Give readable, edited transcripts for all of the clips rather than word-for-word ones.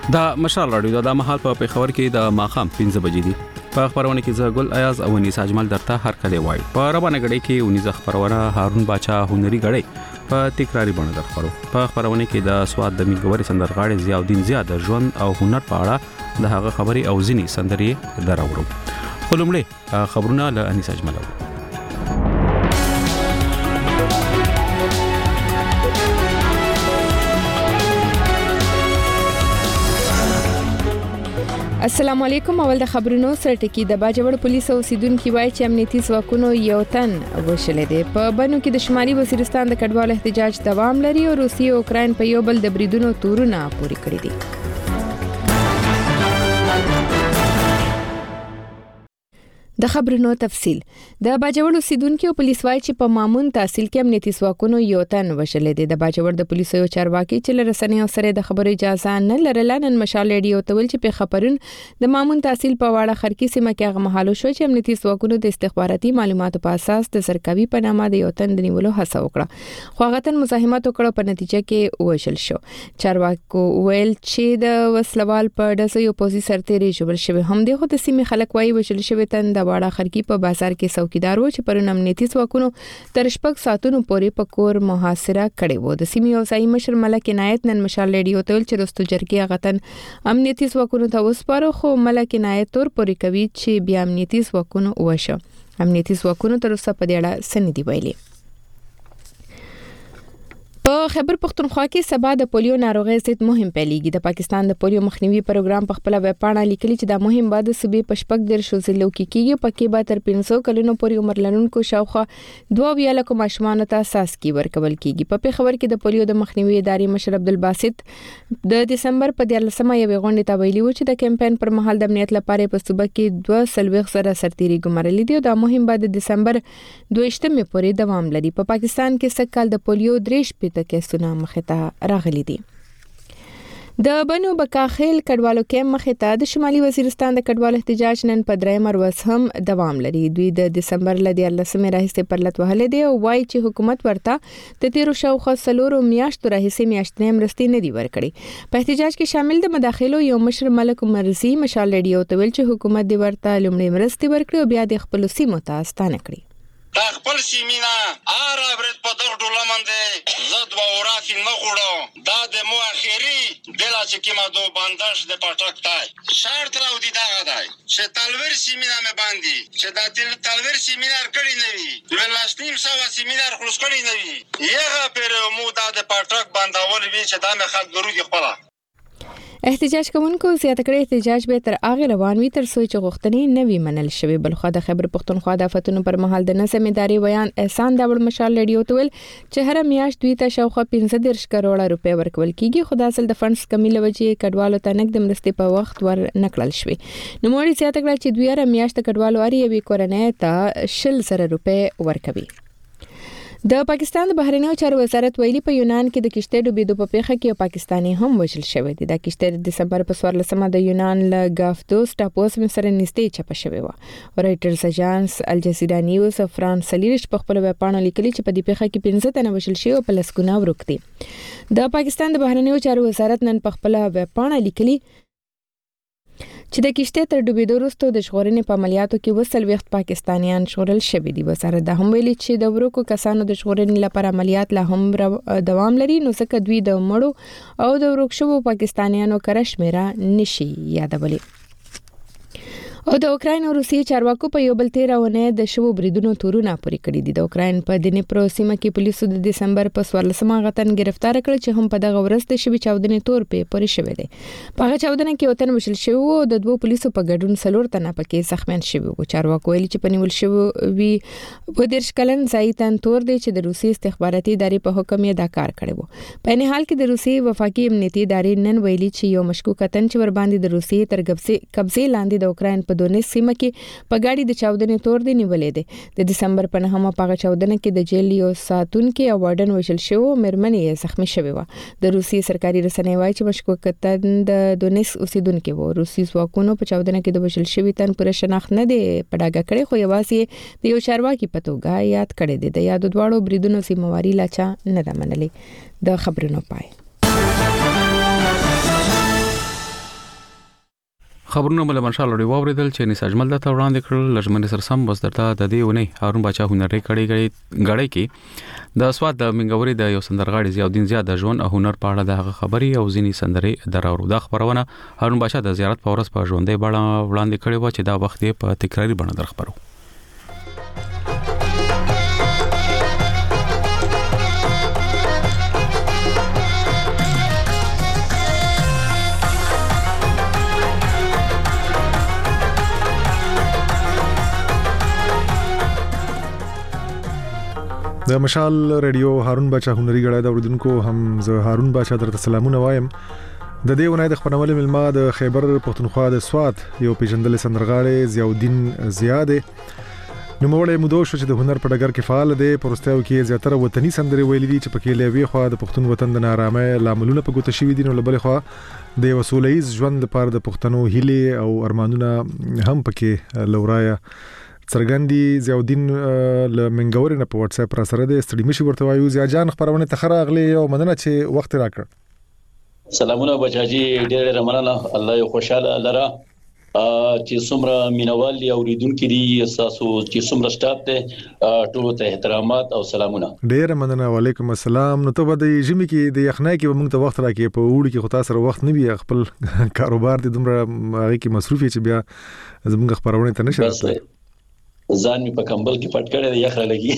دا مشال راډیو د مهال په پیښور کې د ماخام 15 بجې دي. په خبرونه کې زه ګل ایاز او انیس اجمل درته هر کله وای. په روانه غړي کې انیس خبرونه هارون باچا هنري غړي په تکراری باندې درخورو. په خبرونه کې د سواد د میګوري سندرغاړي ضیاءالدین زیاد ژوند او هنر په اړه د هغه خبري او ځینی سندري دراوړو. خلومړي خبرونه له انیس اجمل. السلام علیکم. اول د خبرونو سره ټکی د باجوړ پولیس او سیدونکو وایي چې امنیتي ځواکونو یو تن وشلې دي. په بنو کې د شمالي وزیرستان د کډوال احتجاج دوام لري او روسیه او اوکرين په یو بل د بریدونو تورونه پوري کړی دي. د خبرونو تفصيل. د باجوړ اوسیدونکو پولیس وایي چې په مامون تحصیل کې امنیتي ځواکونو یو تن وشلې دي. د باجوړ د پولیسو یو چارواکي چې لرسنیو سره د خبرو اجازه نه لرله نن مشال ریډیو ته ویل چې په خبرون د مامون تحصیل په واړه خرکی سیمه کې هغه مهالو شو چې امنیتي ځواکونو د استخباراتي معلوماتو په اساس د سرکوي په نامه د یو تن د نیولو هڅه وکړه. خو هغه تن مزاحمت وکړ په نتیجه کې وشل شو. چارواکو ویل چې د وسلوال په دسه یو پوزي سرتيري جوړ شوی. هم دغه د سیمه خلک وایي وشل شوی تن د واړه خرکی په بازار کې څوکیدار و چې پرون امنیتي ځواکونو تر شپږ ساعتونو پورې په کور محاصره کړې و. د سیمې اوسایي مشر ملک عنایت نن مشال ریډیو ته ویل چې رستو جرګي غتن امنیتي ځواکونو ته وسپارو. خو ملک عنایت تور پورې کوي چې بیا امنیتي ځواکونو وشه. امنیتي ځواکونو تر اوسه په دې اړه سندې ویلي. په خیبر پختونخوا کې سبا د پولیو ناروغي ضد مهم پیلېږي. د پاکستان د پولیو مخنیوي پروګرام په خپل ویب پاڼه لیکلي چې دا مهم بعد صوبې پشپک در شو ضلعو کې کېږي. پکې به تر 500 کلونو پورې عمر لرونکو شاوخوا 2 لک ماشومان ته اساس کې ورکول کېږي. په پیښور کې د پولیو د مخنیوي ادارې مشر عبدالباسط د دسمبر په 14مه یو غونډه ته ویلي و چې د کمپاین پر مهال د امنیت لپاره په صوبه کې 2 سره سرتيري ګمارلې دي او دا مهم بعد د دسمبر 22مه پورې دوام لري. په پاکستان کې سکهال د پولیو 3 کیسونه مخته راغلي دي. د بنو بکاخیل کډوالو کې مخته د شمالي وزیرستان د کډوال احتجاج نن په درېم ورځ هم دوام لري. دوی د دسمبر ل 14مه راهیسې پرلط وهلې دي او وایي چې حکومت ورته د 13 شاوخوا سلورو میاشتو راهیسې میاشتنې مرستې نه دی ورکړي. په احتجاج کې شامل د مداخلو یو مشر ملک مرزي مشال ریډیو ته ویل چې حکومت دی ورته لومړی مرستې ورکړي او بیا د خپل سیمو ته ستانه کړي. تا خپل سیمینا آره برد پا در دولمنده زد و ورافی نخورو دا ده مو اخیری دلا چکی ما دو بانداش ده پاٹک تای شرط راو دی داغا دای چه تلور سیمینا می باندی چه دا تلور سیمینار کری نوی ولاشتیم سوا سیمینار خلوص کری نوی یغا پر مو دا ده پاٹک بانداول وی چه دا می خلق گرو دی خپلا. احتجاج کوونکو زیاته کړی احتجاج به تر اغه روان وي تر څو چې غوښتنې نوي منل شوی. بلخو د خیبر پختونخوا د فتونو پر مهال د نظم ادارې بیان احسان داوړ مشال ریډیو ته ویل چې هر میاشت دوی ته شاوخوا 15 کروڑ روپے ورکول کیږي. خو د اصل د فندز کمی لوجې کډوالو ته نقد مرستې په وخت ور نکړل شوی. نو موري زیاته کړی چې دوی هر میاشت کډوالو اړ یوې کورنۍ ته 100 روپے ورکوي. د پاکستان د بهرنیو چارو وزارت ویلي په یونان کې د کشته ډوبېدو په پیښه کې یو پاکستانی هم وژل شوی دی. د کشته د دسمبر په 14مه د یونان له گافدوس ټاپوس سره نږدې چپه شوی و. رایټرز اژانس الجزیره نیوز او فرانس سلیریش په خپل ویب پاڼه لیکلي چې په دې پیښه کې 15 تنه وژل شوی او په لسګونه ورک دي. د پاکستان د بهرنیو چارو وزارت نن په خپل ویب پاڼه لیکلي چې د کشته تر ډوبېدو وروسته د ژغورنې په عملیاتو کې وسل وخت پاکستانیان ژغورل شوي دي. وزارت د هم ویلي چې د ورکو کسانو د ژغورنې لپاره عملیات لا هم دوام لري نو ځکه دوی د مړو او د ورک شوو پاکستانیانو کره شمیره نشي یادولی. او د اوکرين او روسیې چارواکو په یو بل 13 د شوو بریدونو تورونه پوري کړی دي. د اوکرين په دنیپرو سیمه کې پولیسو د دسمبر په 14مه غتن گرفتار کړ چې هم په دغه ورځ د شوی چاودنې تور په پوري شوی دی. په هغه چاودنه کې وطن وشل شوی او د دوه پولیسو په ګډون سلور تنه پکې زخمیان شوی او چارواکو ویلي چې په نیول شوی وی په درش کلن زایتن تور دی چې د روسي استخباراتي ادارې په حکم یې دا کار کړی وو. په نه حال کې د روسي وفاقي امنیتي ادارې نن ویلي چې یو مشکوک کتن چې ور باندې د روسي تر قبضه لاندې د اوکرين په دونیس سیمه کې په ګاډي د چاودنې تور دی نیولې دي. د دسمبر په 9مه په چاودنه کې د جیل یو ساتونکو او وارډن وشل شو مېرمنې زخمی شوې و. د روسي سرکاري رسنۍ وایي چې مشکوک کتن د دونیس اوسیدونکو و. روسي ځواکونو په چاودنه کې د وشل شوی تن پر شناخت نه دی پډاګه کړي خو یوازې د یو چارواکي په توګه یاد کړي دي. د یاد دواړو بریدونو سیمواري لاچا نه ده منلې. د خبرونو پای. خبرونه مله منشال لري واوریدل چې نس اجمل د وړاندې کړل لجمن سر سم بس درته د دې ونی هارون بچا هنري کړي کې د سواد د منګوري د یو سندرغاړي زیاودین زیات د ژوند او هنر په اړه د خبري او ځینی سندري دراورو د خبرونه هارون بچا د زیارت په ورځ په ژوندې بڼه وړاندې کړي و چې دا وخت په تکراری بڼه درخبرو. د مشال رادیو هارون بچا هنري غړای د اوریدونکو هم زه هارون بچا درته سلامونه وایم. د دې ونای د خبرونه ملما د خیبر پښتونخوا د سوات یو پیژندل سندرغاړي زیاودین زیاده نو موړې مودو شو چې د هنر په ډګر کې فعال دی. پرستاو کې زیاتره وطني سندري ویلې دي چې پکې لوي خو د پښتون وطن د نارامه لاملونه په ګوته شوی دي. نو لبل خو د وسولېز ژوند لپاره د پښتنو هیله او ارمانونه هم پکې لورایا څرګندي. زیاودین ل منګوري نه په واتس اپ را سره د استډی مشي ورته وایو. زیا جان خبرونه تخره اغلی او مننه چې وخت راکړ. سلامونه بچاجي ډېر مننه. الله یو خوشاله لره چې څومره مینوال دي اوریدونکو دي اساسو چې څومره سټاف ته ټول ته احترامات او سلامونه. ډېر مننه. وعلیکم السلام. نو ته د ژمي کې د یخنۍ کې موږ ته وخت راکې په وړي کې خو تاسو وخت نه بي خپل کاروبار دي دومره هغه کې مصروف چې بیا زموږ خبرونه ته نشه راځي. ځان می په کمبل کې پټ کړی دی یخ را لګي.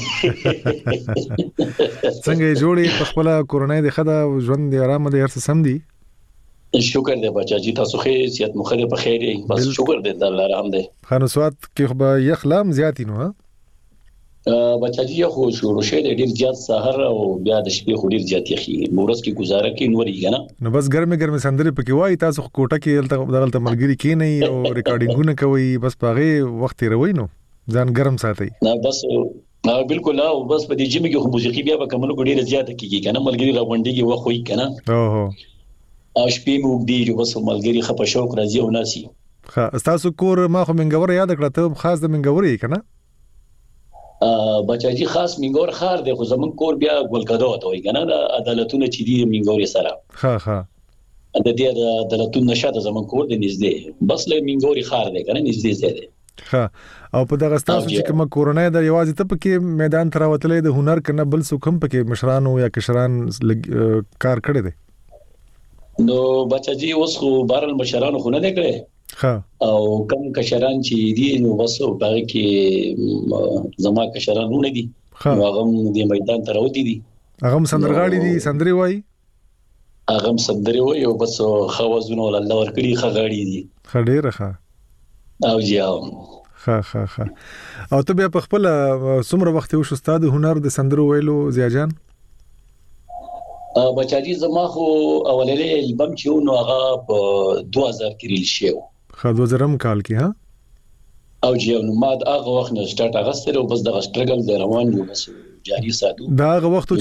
څنګه جوړې په خپل کورونای د خدا ژوند دی آرام دی هر څه سم دی. شکر دی بچاجي تاسو خې سیادت مخه په خیر بس شکر دی د الله رحم دی. خانوسوات کې خو یخ لام زیاتی نو بچاجي خو شروع شه ډیر زیات سحر او بیا د شپې خو ډیر زیات یخي مورس کې گزاره کې نوري کنه. نو بس ګرمه سندري پکې وای تاسو کوټه کې دغه ملګری کې نه او ریکارډینګونه کوي بس پاغه وخت روي نو ځان ګرم ساتي. نه بس بالکل او بس په دې جمی کې خو موسیقي بیا به کومه ډیره زیاته کیږي کنه ملګری راوندي کې وخت وي کنه. او شپې مو دی چې بس ملګری خپه شوق راځي او ناسي. ها تاسو کور ما خو منګور یاد کړه ته خاص د منګوري کنه. بچاجي خاص منګور خار دی خو زمون کور بیا ګلکدو ته وي کنه د عدالتونو چې دی منګوري سره. د دې د عدالتونو نشاته زمون کور دی نږدې بس له منګوري خار دی کنه نږدې ځای دی. او په دغه تاسو چې کوم کورونه د یوازې ته پکې میدان تر وتلې د هنر کنه بل څوک هم پکې مشرانو یا کشران کار کړی دي. نو بچاجي اوس خو بارل مشرانو خو نه دی کړی او کوم کشران چې دي نو بس په کې زما کشرانونه دي هغه د میدان تر وتی دي هغه سندرغاړي دي سندري وای هغه سندري وای او بس خوازونه الله ورکړي خغاړي دي خډيره ښه او جاو ها او ته بیا په خپل څومره وخت یو استاد هنر د سندرو ویلو زیاجان بچاجي زما خو اولنې البم چې نو هغه په 2000 کې ریل شو. خا 2000 کال کې ها او جاو نو ما د هغه وخت نه سٹارټ اغستره او بس د سټرګل د روان یو بس جاری ساتو. دا هغه وخت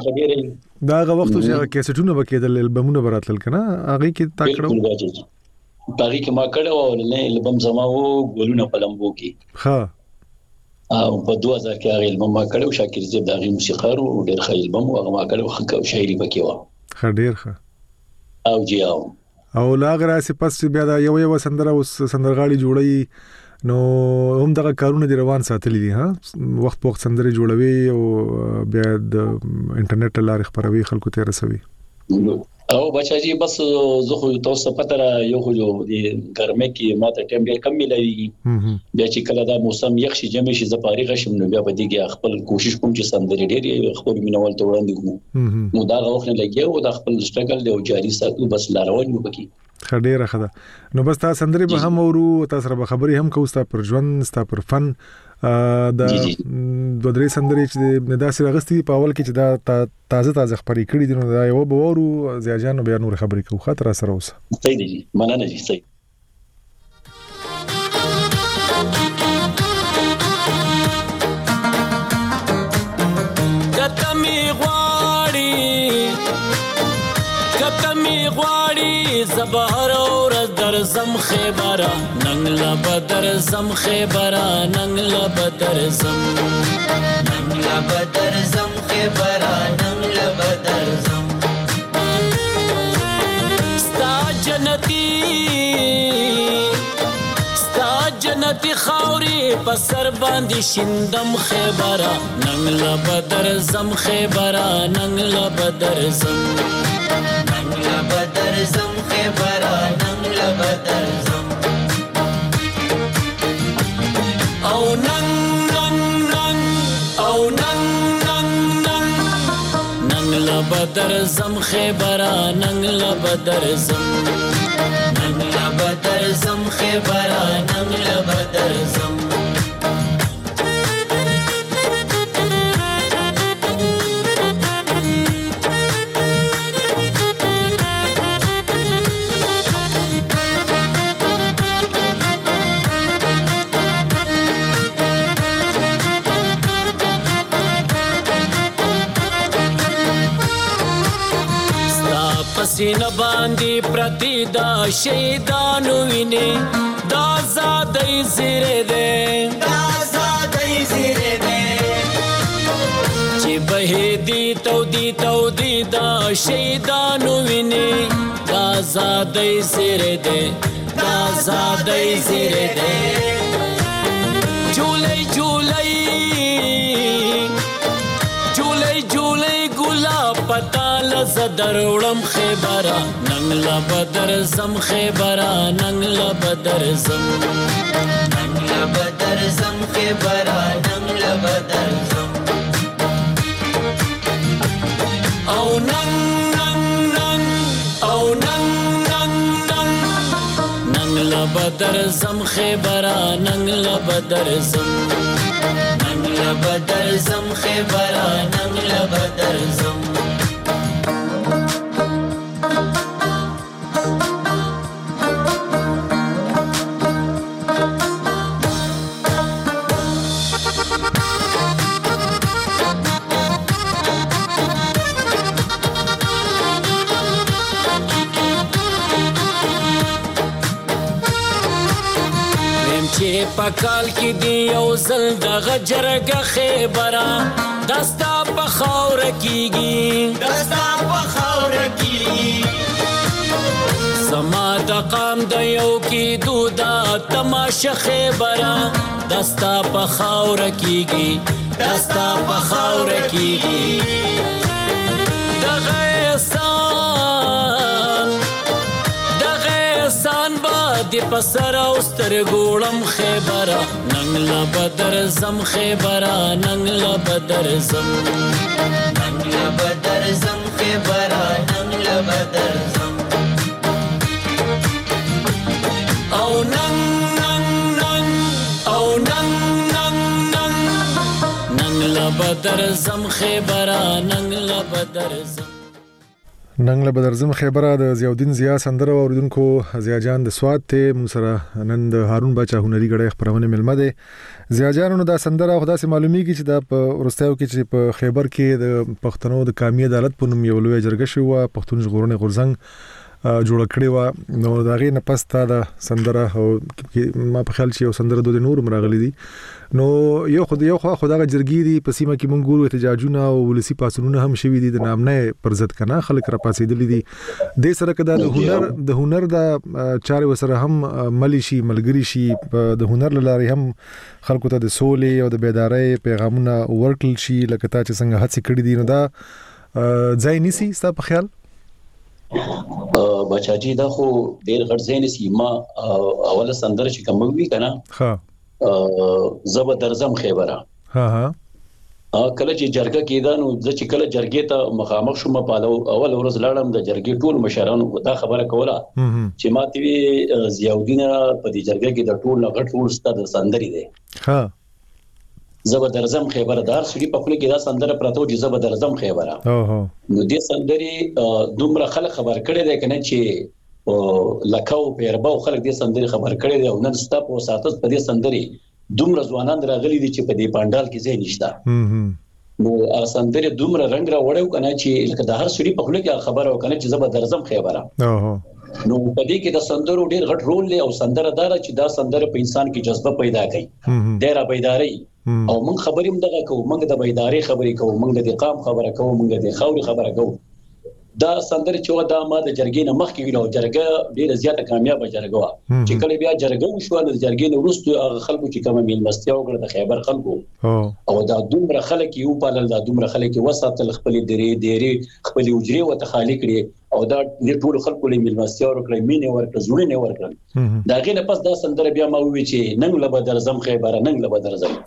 چې هغه کیسټونه وکیدل البمونه براتل کنه هغه کې تا کړو باغی کې ما کړو او نه البم زما وو ګلونه پلمبو کې او په 2000 کې هغه البم ما کړو شاکر زیب دغه موسیقار او ډېر ښه البم هغه ما کړو خو شاعري پکې و ښه ډېر ښه او جیاو او لاغره سپس بیا دا یو سندره اوس سندرغاړي جوړي نو هم دغه کارونه دی روان ساتلی دي ها وخت په وخت سندري جوړوي او بیا د انټرنیټ لارې خبروي خلکو ته رسوي. او بچاجي بس زه خو تاسو پته را یو خو د ګرمه کې ماته ټیم ډیر کم ملایي بیا چې کله دا موسم یخ شي جمع شي زپاري غشم نو بیا به دیګه خپل کوشش کوم چې سندري ډیر خپل مینوال ته وړاندې کوم نو دا وخت نه لګي او د خپل سټرګل دی او جاري ساتو بس لارون مو پکې خډيره خدا نو بس تاسو سندري به هم ورو تاسو سره خبري هم کوستا پر ژوند ستا پر فن د دوه درې سندري چې نه داسې راغستي په اول کې چې دا تازه خبري کړي دي نو دا یو به ورو زیاجان بیا نور خبري کوو خاطر سره اوس صحیح دي مننه دي صحیح زبهر اور در زم خیبرا ننگ لبدر زم خیبرا ننگ لبدر زم ننگ لبدر زم خیبرا ننگ لبدر زم ستا جنتی جنتی خاوري په سر باندې شیندم خیبره ننګ لا بدر زم خیبره ننګ لا بدر زم ننګ لا بدر زم خیبره ننګ لا بدر زم او ننګ ننګ ننګ او ننګ ننګ ننګ ننګ لا بدر زم خیبره ننګ لا بدر زم ننګ لا بدر زم خیبره ننګ لا بدر زم سینه باندې پرتی دا شهیدانو ویني دا زادای زیره ده دا زادای زیره ده چې بهدی تودی دا شهیدانو ویني دا زادای زیره ده دا زادای زیره ده جولای جولای جولای جولای ګلاب پتال زدر وړم خیبره ننګ لا بدر زم خیبره ننګ لا بدر زم ننګ لا بدر زم خیبره ننګ لا بدر زم او ننګ ننګ ننګ او ننګ ننګ ننګ ننګ لا بدر زم خیبره ننګ لا بدر زم ننګ لا بدر زم خیبره ننګ لا بدر زم پکال کی دی یو زل دغه جرګه خیبره دستا په خاور کیږي دستا په خاور کیږي سما د قام د یو کی دودا تماشه خیبره دستا په خاور کیږي دستا په خاور کیږي دغه احسان دی پسر او سترګوړم خیبره ننګ لا بدر زم خیبره ننګ لا بدر زم ننګ لا بدر زم خیبره ننګ لا بدر زم او ننګ ننګ ننګ او ننګ ننګ ننګ ننګ لا بدر زم خیبره ننګ لا بدر زم ننګ له بدرزم خیبره د ضیاءالدین ضیا سندره اوریدونکو ضیا جان د سواد ته مون سره نن د هارون باچا هنري غړي خبرونه ملمه ده ضیا جان نو دا سندره خدا سي معلومیږي چې د ورستیو کې چې په خیبر کې د پښتنو د قومي عدالت په نوم یو لوی جرګه شو پښتون ژغورنې غورځنګ جوړ کړی و نو دا غي نه پس تا د سندره او ما په خیال چې یو سندره د نور مرغلي دي نو یو خدای جرګي دي په سیمه کې مونږ ګورو احتجاجونه او ولسی پاسونونه هم شوي دي د نامنه پرزت کنا خلک را پاسېدلې دي د سره کده د هنر د چارې وسره هم مليشي ملګری شي د هنر لاري هم خلکو ته د سولې او د بیدارۍ پیغامونه ورکل شي لکه تا چې څنګه هڅه کړې دي نو دا ځای نسی ستاسو په خیال بچاجي دا خو ډیر غټ ځای نسی ما اوله سندره چې کوم وی کنه ها زب درزم خیبره ها ها کله چې جرګه کېده نو چې کله جرګې ته مخامخ شوم په اول ورځ لاړم د جرګې ټول مشرانو دا خبره کوله چې ماته وی ضیاءالدین په دې جرګه کې د ټول غټ رول ستاسو سندري دي ها زبردرزم خیبره دار سړي په خپل کې دا سندره پراته چې زبردرزم خیبره نو دې سندري دومره خلک خبر کړي دي کنه چې لکاو پیرباو خلک دې سندري خبر کړي دي او نن ستاسو په ساتس په دې سندري دومره ځوانان راغلي دي چې په دې پاندال کې ځای نشته نو سندري دومره رنگ را وړو کنه چې لکه د هر سړي په خپل کې خبره وکنه چې زبردرزم خیبره نو په دې کې د سندرو ډېر غټ رول لري او سندره دار چې دا سندره په انسان کې جذبه پیدا کوي ډېر بیداری او موږ خبرې هم دغه کوو موږ د بیداری خبرې کوو موږ د قام خبره کوو موږ د خاوري خبره کوو دا سندره چې دا ما د جرګې نه مخکې ویلو جرګه ډیره زیاته کامیابه جرګه و چې کله بیا جرګه وشو د جرګې نه وروسته هغه خلکو چې کوم میلمستیا وکړه د خیبر خلکو او دا دومره خلک یو پالل دا دومره خلک وساتل خپل درې خپل وجري او تخالی کړي او دا ټول خلکو له میلمستیا ورکړي مینه ورکړي زړه نه ورکړي دا غینه پس دا سندره بیا ما وی چې نن له بدر زم خیبر نن له بدر زم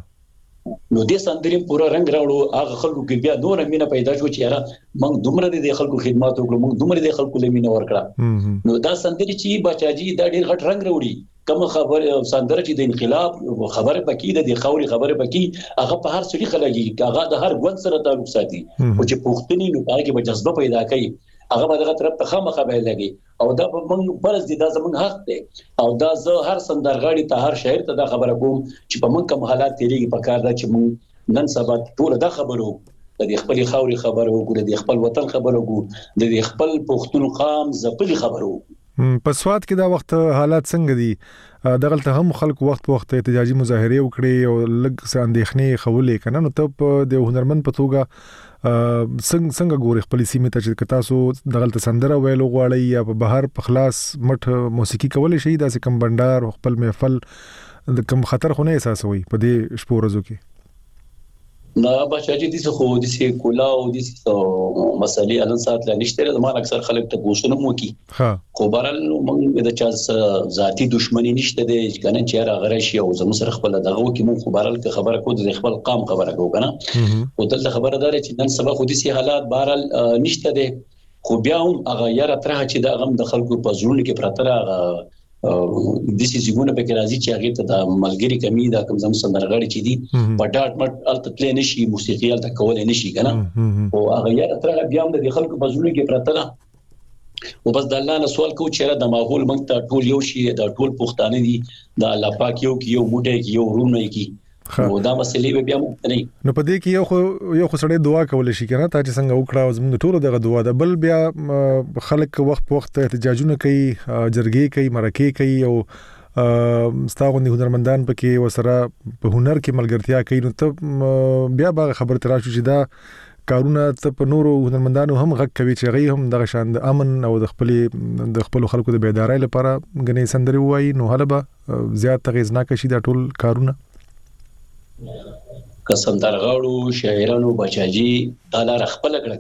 نو دې سندرې پورا رنگ راوړو هغه خلکو کې بیا نور مینه پیدا شو چې یاره موږ دومره د خلکو خدمات وکړو موږ دومره د خلکو له مینه ورکړه نو دا سندرې چې بچاجي دا ډېر غټ رنگ راوړي کوم خبر سندره چې د انقلاب خبره پکې د خوري خبره پکې هغه په هر څه خلګي هغه د هر ګوند سره تعلق ساتي او چې پښتني نو هغه به جذبه پیدا کوي هغه به دغه طرف ته خامخا به لګي او دا موږ برز دي دا زموږ حق دی او دا زه هر سندرغاړي ته هر شاعر ته دا خبره کوم چې په موږ کوم حالات تیریږي په کار دا چې موږ نن سبا ټول دا خبرو د خپل خاوري خبرو وګړو د خپل وطن خبرو وګړو د خپل پښتون قام زپلي خبرو په سواد کې دا وخت حالات څنګه دي دغلته هم خلک وخت په وخت احتجاجي مظاهره وکړي او لږ څه اندېښنې خولې کنه نو ته د هنرمند په توګه څنګه ګوري خپل سیمه ته چې تاسو دغلته سندره ویلو غواړي یا په بهر په خلاص مټ موسیقي کول شي دا کم بندر خپل محفل د کم خطر خو نه احساسوي په دې شپو ورځو کې نه بچاجي دي خو د سي کولا او د مسالې الان سات لا نشته زموږ اکثر خلک ته پوښتنه مو کی خو بهرال موږ د چا ذاتی دښمنی نشته د کنه چې راغره شي او زموږ سره خپل دغه کې موږ خو بهرال کې خبره کو د خپل قام خبره کو کنه او دلته خبره دار چې نن سبا خو د سي حالات بهرال نشته د خو بیا هم هغه یاره تر چې د غم د خلکو په زړونو کې پراتره د سې زګونه په کې راځي چې هغه ته د ملګری کمی دا کوم زم سندرغاړي چې دي په ډاټ مټ الته تل نشي موسیقي الته کول نشي کنه او هغه یاره تر بیا هم د خلکو په زړونو کې پراتره او بس د الله نه سوال کو چې د ماحول موږ ته ټول یو شي د ټول پښتانه دي د الله پاک یو کې یو موټه کې یو رونه کې او دا مسلې به بیا مو نه نو په دې کې یو خو سړی دعا کول شي کنه تا چې څنګه وکړه زموږ ټول دغه دعا ده بل بیا خلک وخت په وخت احتجاجونه کوي جرګې کوي مرکې کوي او ستاغونی هنرمندان پکې وسره په هنر کې ملګرتیا کوي نو ته بیا به خبر ترا شو چې دا کارونه ته په نورو هنرمندانو هم غږ کوي چې غي هم دغه شان د امن او د خپل خلکو د بیدارۍ لپاره غني سندري وایي نو هلبه زیات تغیزناک شي دا ټول کارونه که سندرغاړو شاعرانو بچاجي دا لار خپل کړه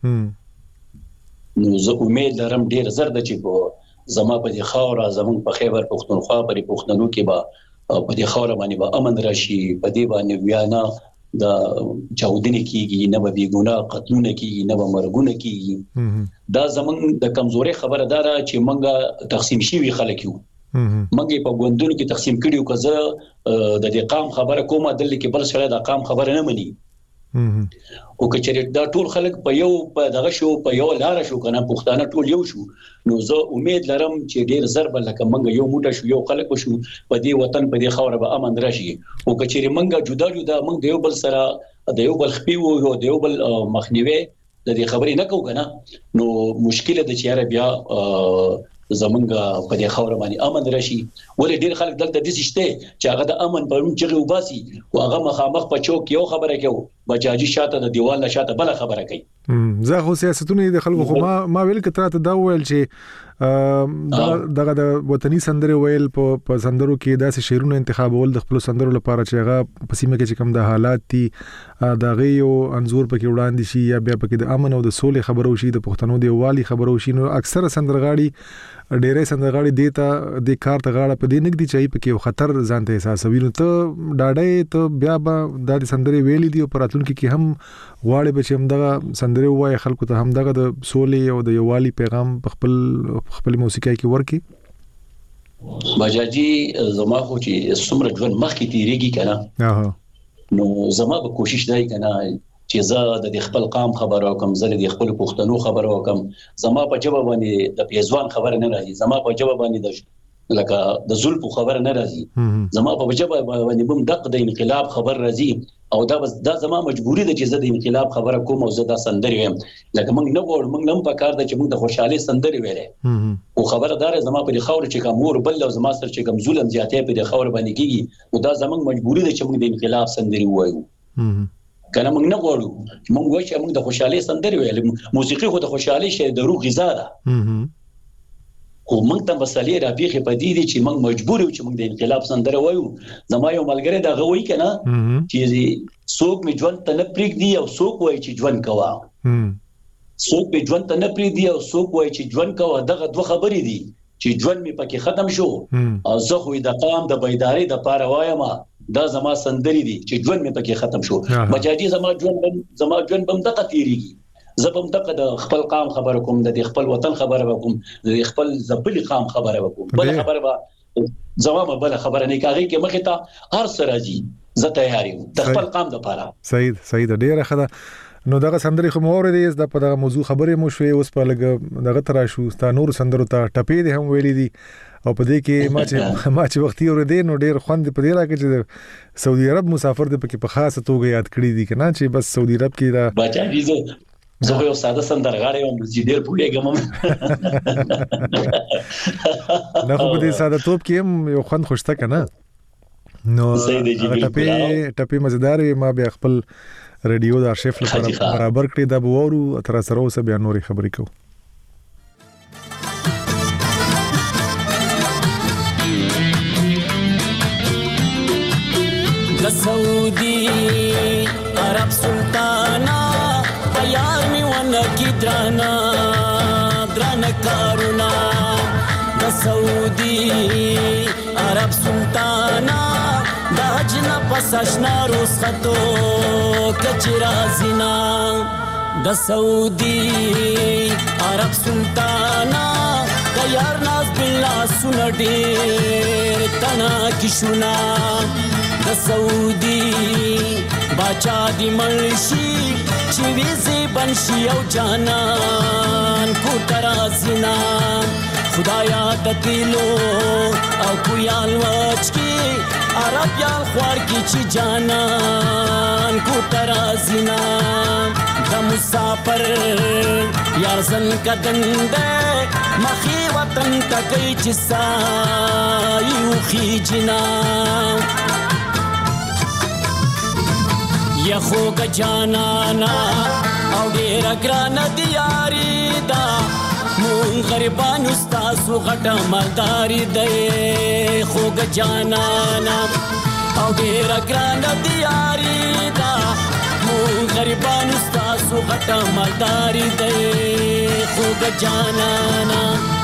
کنه نو زه امید لرم ډیر زر د چې زما په دې خاور زمون په خیبر پښتونخوا پرې پښتنو کې به په دې خاور باندې به امن راشي په دې باندې ویانا د چاودنې کیږي نه به بیګونه قتلونه کیږي نه به مرګونه کیږي دا زمون د کمزوري خبردار چې منګه تقسیم شي وی خلک یو منګي په ګوندونو کې تقسیم کړیو کزه د دې قام خبره کومه دل کې بل سره د قام خبره نه مني او کچېر دا ټول خلک په یو په دغه شو په یو لار شو کنه پښتانه ټول یو شو نو زه امید لرم چې ډیر ضرب لکه منګه یو موټه شو یو خلک شو په دې وطن په دې خوره به امن راشي او کچېر منګه جدا جدا منګ یو بل سره د یو بل خپي وو د یو بل مخنیوي د دې خبرې نه کو کنه نو مشکله د چیرې بیا زمونږ په دې خوره باندې امن راشي ولې ډیر خلک دلته د شته چې هغه د امن په نوم چغي وباسي او هغه مخامخ په چوک یو خبره کوي بچاجي شاته د دیوال نه شاته بل خبره کوي زه خو سیاستونه د خلکو خو ما ویل کتره ته دا ویل چې دغه د وطني سندره ویل په سندرو کې داسې شعرونه انتخابول د خپل سندرو لپاره چې هغه په سیمه کې چې کوم د حالات دي دا غيو انزور پکې وړاندې شي یا بیا پکې د امن او د سولې خبرو شي د پښتنو دی والي خبرو شي نو اکثره سندرغاړي ډېرې سندرغاړي دیتا د کار ته غاړه په دې نګدي چې پکې یو خطر ځانته احساسوي نو ته ډاډې ته بیا به د سندري ویلې دی په راتلونکي کې هم غواړي به چې هم دغه سندري وای خلکو ته هم دغه د سولې او د یووالي پیغام خپل موسیقي کې ورکي بجاجي زما خو چې څومره ژوند مخکې تیریږي کنه نو زما به کوشش دی کنه چې زه د خپل قام خبرو کوم زه د خپل پښتنو خبرو کوم زما په جواب باندې د پیزوان خبر نه راځي زما په جواب باندې لکه د زلف خبر نه راځي زما په جواب باندې بم دغه د انقلاب خبر راځي او دا زما مجبوری ده چې زه د انقلاب خبره کوم او زه دا سندري ویم لکه موږ نه غواړو موږ نن په کار ده چې موږ د خوشحالي سندري ویلې او خبردار زما په خاور چې کوم اور بل او زما سره چې کوم ظلم زیاتې په خاور باندې کیږي او دا زموږ مجبوری ده چې موږ د انقلاب سندري وایو کنه موږ نه غواړو موږ وایو چې موږ د خوشحالي سندري ویل موسیقي خو د خوشحالي شی د روح غذا ده خو موږ ته مسالې را پیخي پدې دي چې موږ مجبور یو چې موږ د انقلاب سندره وایو زما یو ملګری دا غوي کنه چې څوک می ژوند ته نه پریږدي او څوک وایي چې ژوند کوا څوک می ژوند ته نه پریږدي او څوک وایي چې ژوند کوا دغه دوه خبرې دي چې ژوند می پکې ختم شو او زه خو د قام د بیداری د پاره وایم دا زما سندري دي چې ژوند می پکې ختم شو مجاجي زما ژوند بم دغه تیریږي زبم دغه د خپل قام خبره کوم د خپل وطن خبره وکم د خپل زبلی قام خبره وکم بل خبره به زما بل خبره نه کاږي کې مخه ته هر سره راځي زه تیار یم د خپل قام لپاره صحیح ډیره خدا نو دغه سندري خو مور دي د په دغه موضوع خبرې مو شوي اوس په لګ دغه تر شو ستا نور سندرو ته ټپې دي هم ویلي دي او په دې کې ما چې وختي اوردې نو ډیر خوند په دې راکې چې سعودي عرب مسافر دې په خاصه توګه یاد کړی دي کنه چې بس سعودي عرب کې دا بچا ویزو زه یو ساده سندرغاړی یم چې ډیر پوهیږم نه خو په دې ساده توپ کې یو خوند خوشته کنه نو ټپې مزیدار ما بیا خپل ریډیو د ارشیف لپاره برابر کړی دا بوورو تر سره اوسه بیا نوري خبرې کوو د سعودي عرب سلطانا پیار می ونه کی درانا کارونا د سعودي عرب سلطانا دا جنا پساشنا رسختو کچرا زینا د سعودي عرب سلطانا د یار ناز بالله سنډیر تنا کیشونا د سعودي باچا دی ملشي چې ویزي بنشي او جانان کو ترازینا خدایا د دلو او کویال وچ کی عرب یال خوار کی چې جانان کو ترازینا د مسافر یار زن کدن ده مخي وطن تکي چې سایو خي جنا یا خوګ جانانا او ډیر ګران دی یاري دا مون غریبان استاد غټه مالداري دی خوګ جانانا او ډیر ګران دی یاري دا مون غریبان استاد غټه مالداري دی خوګ جانانا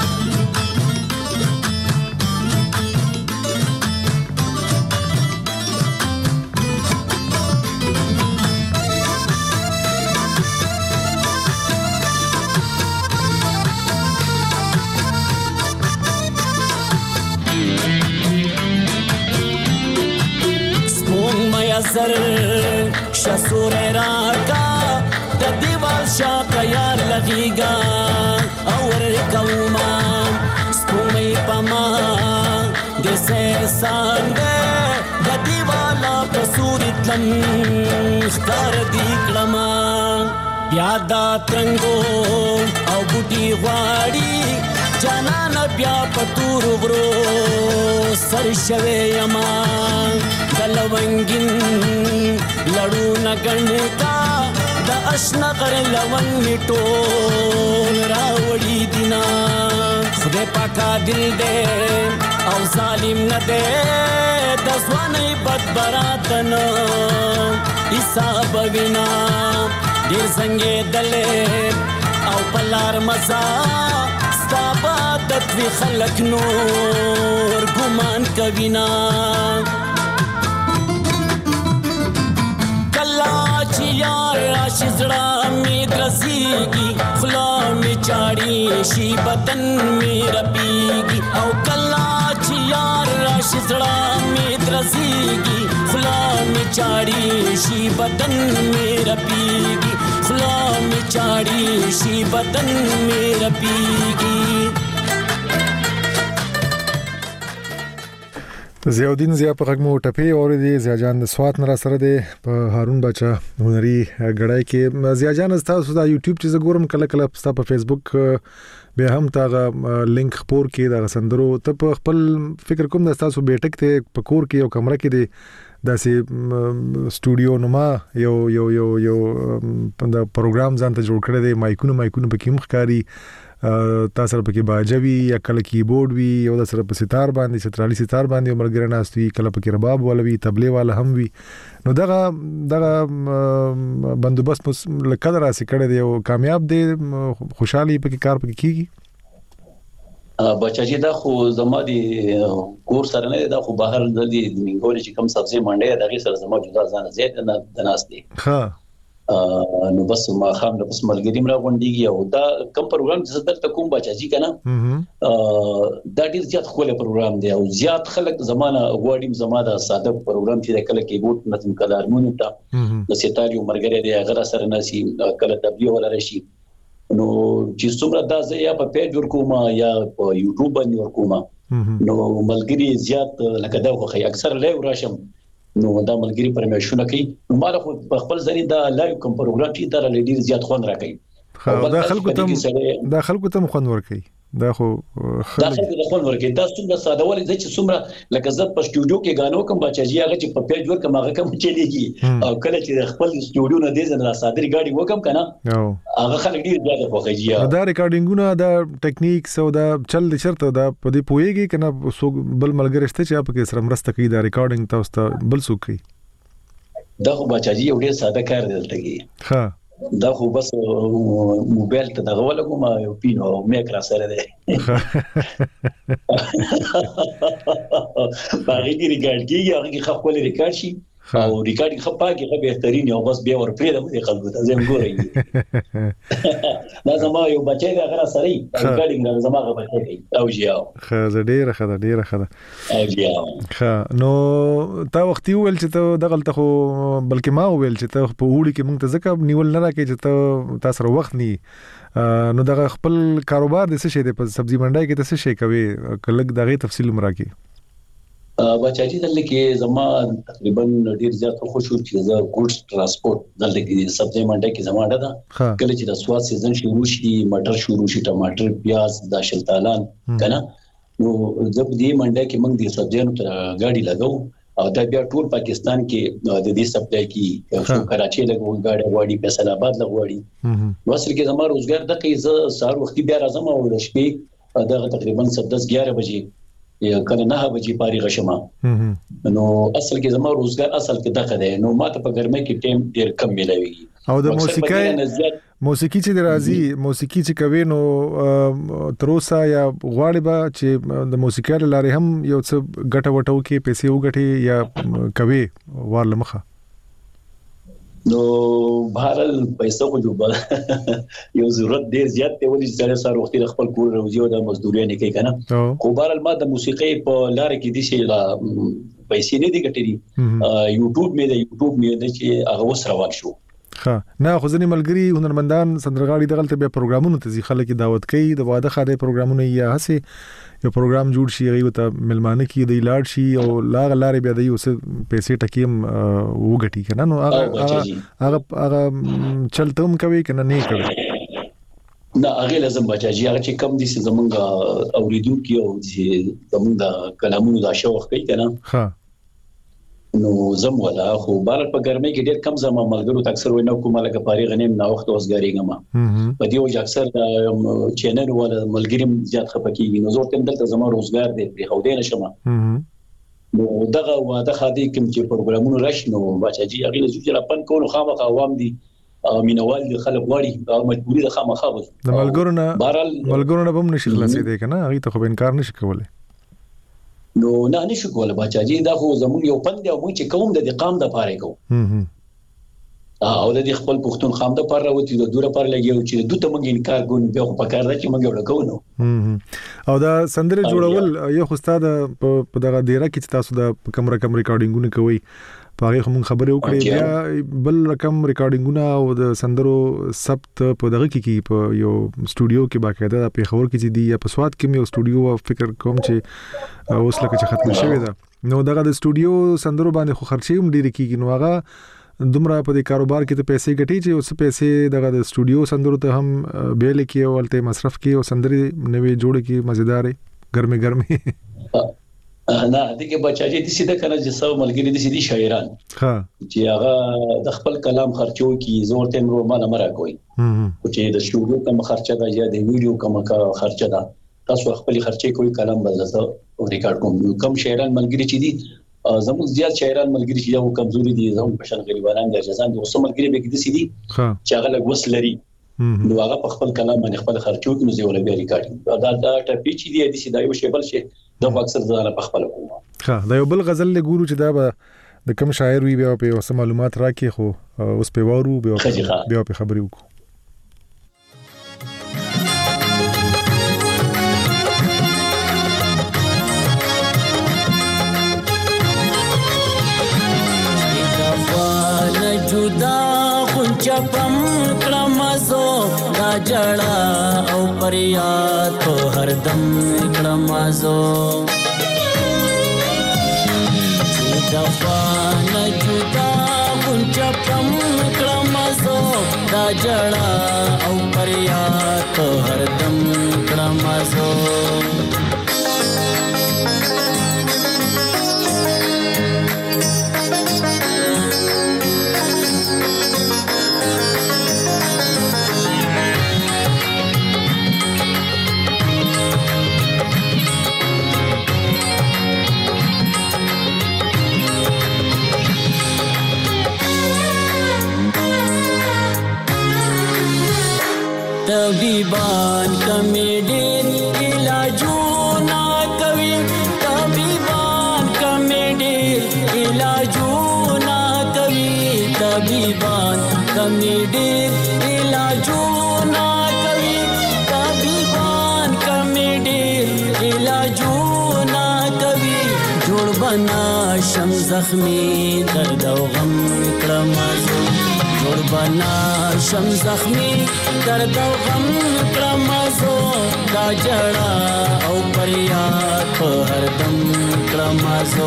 زر شسور راکا د دیوال شاته یار لغیگا اور کوما سپومې پما د سر سانده د دیوالا پسورت لم ښکار دی کلما یادا ترنګو او بوټي غواړي جانان بیا پتور غرو سر شوي یما دلونګین لړو نګنکا د اشنا کر لون میټول راوړي دینا خدای پاکا دل دې او ظالم نه دې د ځواني بد براتن حساب وینا ډیر څنګه دلې او پلار مزا ستابادت وی خلق نور ګمان کوینا یار راشزړه می درسیږي خلا می چاړي شي بدن می رپیږي او کلا چې یار راشزړه می درسیږي خلا می چاړي شي بدن می رپیږي خلا می چاړي شي بدن می رپیږي زیاودین زیا په غږمو ټپې اورېدي زیاجان د سوات نه را سره دی په هارون بچا هنري غړای کې زیاجان تاسو دا یوټیوب چې زګورم کله کله تاسو په فیسبوک به هم تاغه لینک خپور کې دا سندرو ته په خپل فکر کوم د تاسو بیٹک ته په کور کې یو کمره کې دی داسې سټوډیو نوما یو د پروګرام ځان ته جوړ کړی دی، مایکونه پکې مخکاري، تاسو سره پکې باجوي یا کله کیبورډ وي، یو د سره په ستار باندې سترالي ستار باندې مرګره ناست وي، کله پکې رباب ولوي، تبلې والا هم وي. نو دغه بندوبست لکه دراسي کړی دی او کامیاب دی، خوشحالي پکې کار پکې کیږي. بچاجي دا خو زما دي کور سره نه دا خو بهر د دې منګول چې کم سبزی منډه دغه سره زما جدا ځان زیات نه ناس دي. ها نو بس ما خام د بس ملګری مرا غونډيږي او دا کم پروګرام چې دلته کوم بچاجي کنه دا ډیر زیات خوله پروګرام دی او زیات خلک زمانہ غواړي زماده ساده پروګرام چې کله کیبورډ نظم کلار مونږ ته د ستاري مرګره دی هغه سره ناسي کله تبلیغ ولا رشي. نو چې څومره دا زه یا په پیج ورکوما یا په یوټیوب باندې ورکوما نو ملګری زیات لکه دا خو اکثر لایو راشم نو دا ملګری پرمیشونه کوي. نو ما په خپل ځری دا لایو کوم پروګرام چې دا لډیر زیات خوند راکړي. دا خلکو ته خوند ورکړي. دا خو خلک د خپل ورکې دا څومره ساده ولې چې څومره لکه زه په سټوډیو کې غانو کوم بچاجي هغه چې په پیج ورکم هغه کوم چلیږي او کله چې خپل سټوډیو نه دې زنه صادري غاډي وکم کنه هغه خلک ډیر زیاته خوښیږي. دا ریکارډینګونه دا ټیکنیکس او دا چل چرته دا په دې پويږي کنه سو بل ملګری شته چې په کې سره مرسته کوي دا ریکارډینګ تاسو ته بل څوک کوي. دا خو بچاجي یو ډیر ساده کار دی دلته. ها دا خو بس موبایل ته دغه ولګم یو پینو میک را سره دی باغی کی ریکارډ کیږي هغه کی خپل ریکارډ شي او ریکارډینګ خپاږي خو بهترین او بس بیا ورپرې د خلکو ته زم ګوري دا زما یو بچی دا غره سره ریکارډینګ زما غو بچی او جیاو خزه ډیره خده او جیاو. نو تا وخت ویل چې ته دغلت خو بلکې ما ویل چې ته په وړي کې مونږ ته ځکه نیول نه راکې چې ته تاسو سره وخت ني نو دغه خپل کاروبار د څه شي د سبزی منډای کې ته څه شي کوي کله دغه تفصیل مرکه. بچاجي دلته کې زما تقریبا ډیر زیات خوشو چې زه ګوډز ترانسپورت دلته کې سبزی منډه کې زما ده کله چې د سواد سیزن شروع شي مټر شروع شي ټماټر پیاز د شلتالان کنه نو زه په دې منډه کې موږ د سبزیانو ته غاډي لګاو او دا بیا ټول پاکستان کې د دې سپلای کې کراچي لګو غاډي واړي فیصل آباد لګوړي نو اصل کې زما روزګار د کې ز سار وخت بیا راځم او د شپې دغه تقریبا 10-11 بجې یا کله 9 بجې پاري غشمه نو اصل کې زما روزګار اصل کې دغه دی. نو ماته په ګرمه کې ټیم ډیر کم ملوي او د موسیقي چې درازي موسیقي چې کوي نو تروسا یا غواړي با چې د موسیقي لارې هم یو څه ګټه وټو کې پیسې وګټي یا کوي ورلمخه نو بهرل پیسې خو جو یو ضرورت ډیر زیات دی ولې چې سره وخت خپل کور روزي او د مزدوري نه کوي کنه خو بهرل ما د موسیقي په لار کې دي چې پیسې نه دي ګټلي یوټیوب مې د چې هغه وسره روان شو. نه خو ځنې ملګری هنرمندان سندرغاړي دغلت به پروګرامونه ته خلک دعوت کوي د واده خاله پروګرامونه یا هسه یو پروګرام جوړ شي غي ته ملمانه کې دی لاړ شي او لارې بیا دی اوس پیسې ټکیم وګټي کنه نو هغه چلتم کوي کنه نه کوي نه هغه لازم بچاجي هغه چې کم دي چې زمونږ اوریدونکو او چې زمونږ د کلامونو د شوق کوي کنه نو زم ولا خو بار په ګرمۍ کې ډېر کم زما ملګرو اکثر وینم کومه لکه پاري غنیم نا وخت اوسګاریږم په دې وجه اکثر د چینل ولا ملګریم زیات خپکیږي نو زه تم دلته زما روزګار دی په خو دې نشم نو دغه واده خادي کوم چې پروګرامونه راشي نو بچاجي هغه له چې راپن کول خامخ عوام دي مینوال خلک واړي مجبوري د خامخا د ملګرو نه بم نشي خلاصې دی کنه هغه ته خو انکار نشي کولای نو نه نشو کوله بچاجي دا خو زموږ یو پند دی او موږ چې کوم د قام د پاره کوو او د خپل پښتون خام د پاره وتی د دوره پاره لګیو چې دوته موږ انکار کوو به په کار ده چې موږ وړ کوو نو او دا سندره جوړول یو خو استاد په دغه ډیره کې تاسو د کم ریکارډینګونه کوي پاره هم خبرې وکړې بیا بل رقم ریکارډینګونه او د سندرو ثبت په دغه کې په یو سټوډیو کې باقاعده په خبر کې دي یا په سواد کې یو سټوډیو فکر کوم چې اوس لکه چې ختم شوی ده نو دغه د سټوډیو سندرو باندې خو خرچې هم ډېر کیږي نو هغه دومره په دې کاروبار کې ته پیسې ګټي چې اوس پیسې دغه د سټوډیو سندرو ته هم بیل کې او الته مصرف کې او سندري نوې جوړ کې مزیدار ګرمه نه دغه بچاجي د سیده کنه چې څو ملګری د سیدي شاعران ها چې هغه د خپل کلام خرچو کی زور تم رو مال مرا کوي چې د شوګو کوم خرچه ده یا د ویډیو کوم خرچه ده تاسو خپل خرچه کوي کلام بدلته او ریکارډ کوم کم شاعران ملګری چې دي زموږ زیات شاعران ملګری چې یو کمزوري دي زموږ پښن غریبانان د جزان د اوسه ملګری به کې دي سیدي چې هغه لګ وسلري نو هغه په خپل کلام باندې خپل خرچو کې نو زیول به ریکارډینګ دا ټاپی چې دی د سیده یو شی بل شي دا اکثر ځانه په خپل کوم ها دا یو بل غزل له ګورو چې دا به د کم شاعر وی بیا په اوسه معلومات راکې خو اوس په وارو بیا په خبري وکړو جدا خنچپم کلمزو دا جڑا او پریاد په هردم کلمزو جدا جدا خنچپم کلمزو دا جڑا او پریاد په هردم کلمزو طبیبان کمیډین علاجونه کوي طبیبان کمیډین علاجونه کوي طبیبان کمیډین علاجونه کوي طبیبان کمیډین علاجونه کوي جوړ بنا شم زخمی درد او غم کړمازو جوړ بنا شم زخمی درد او غم کړمازو دا جړا او پریاد په هردم کړمازو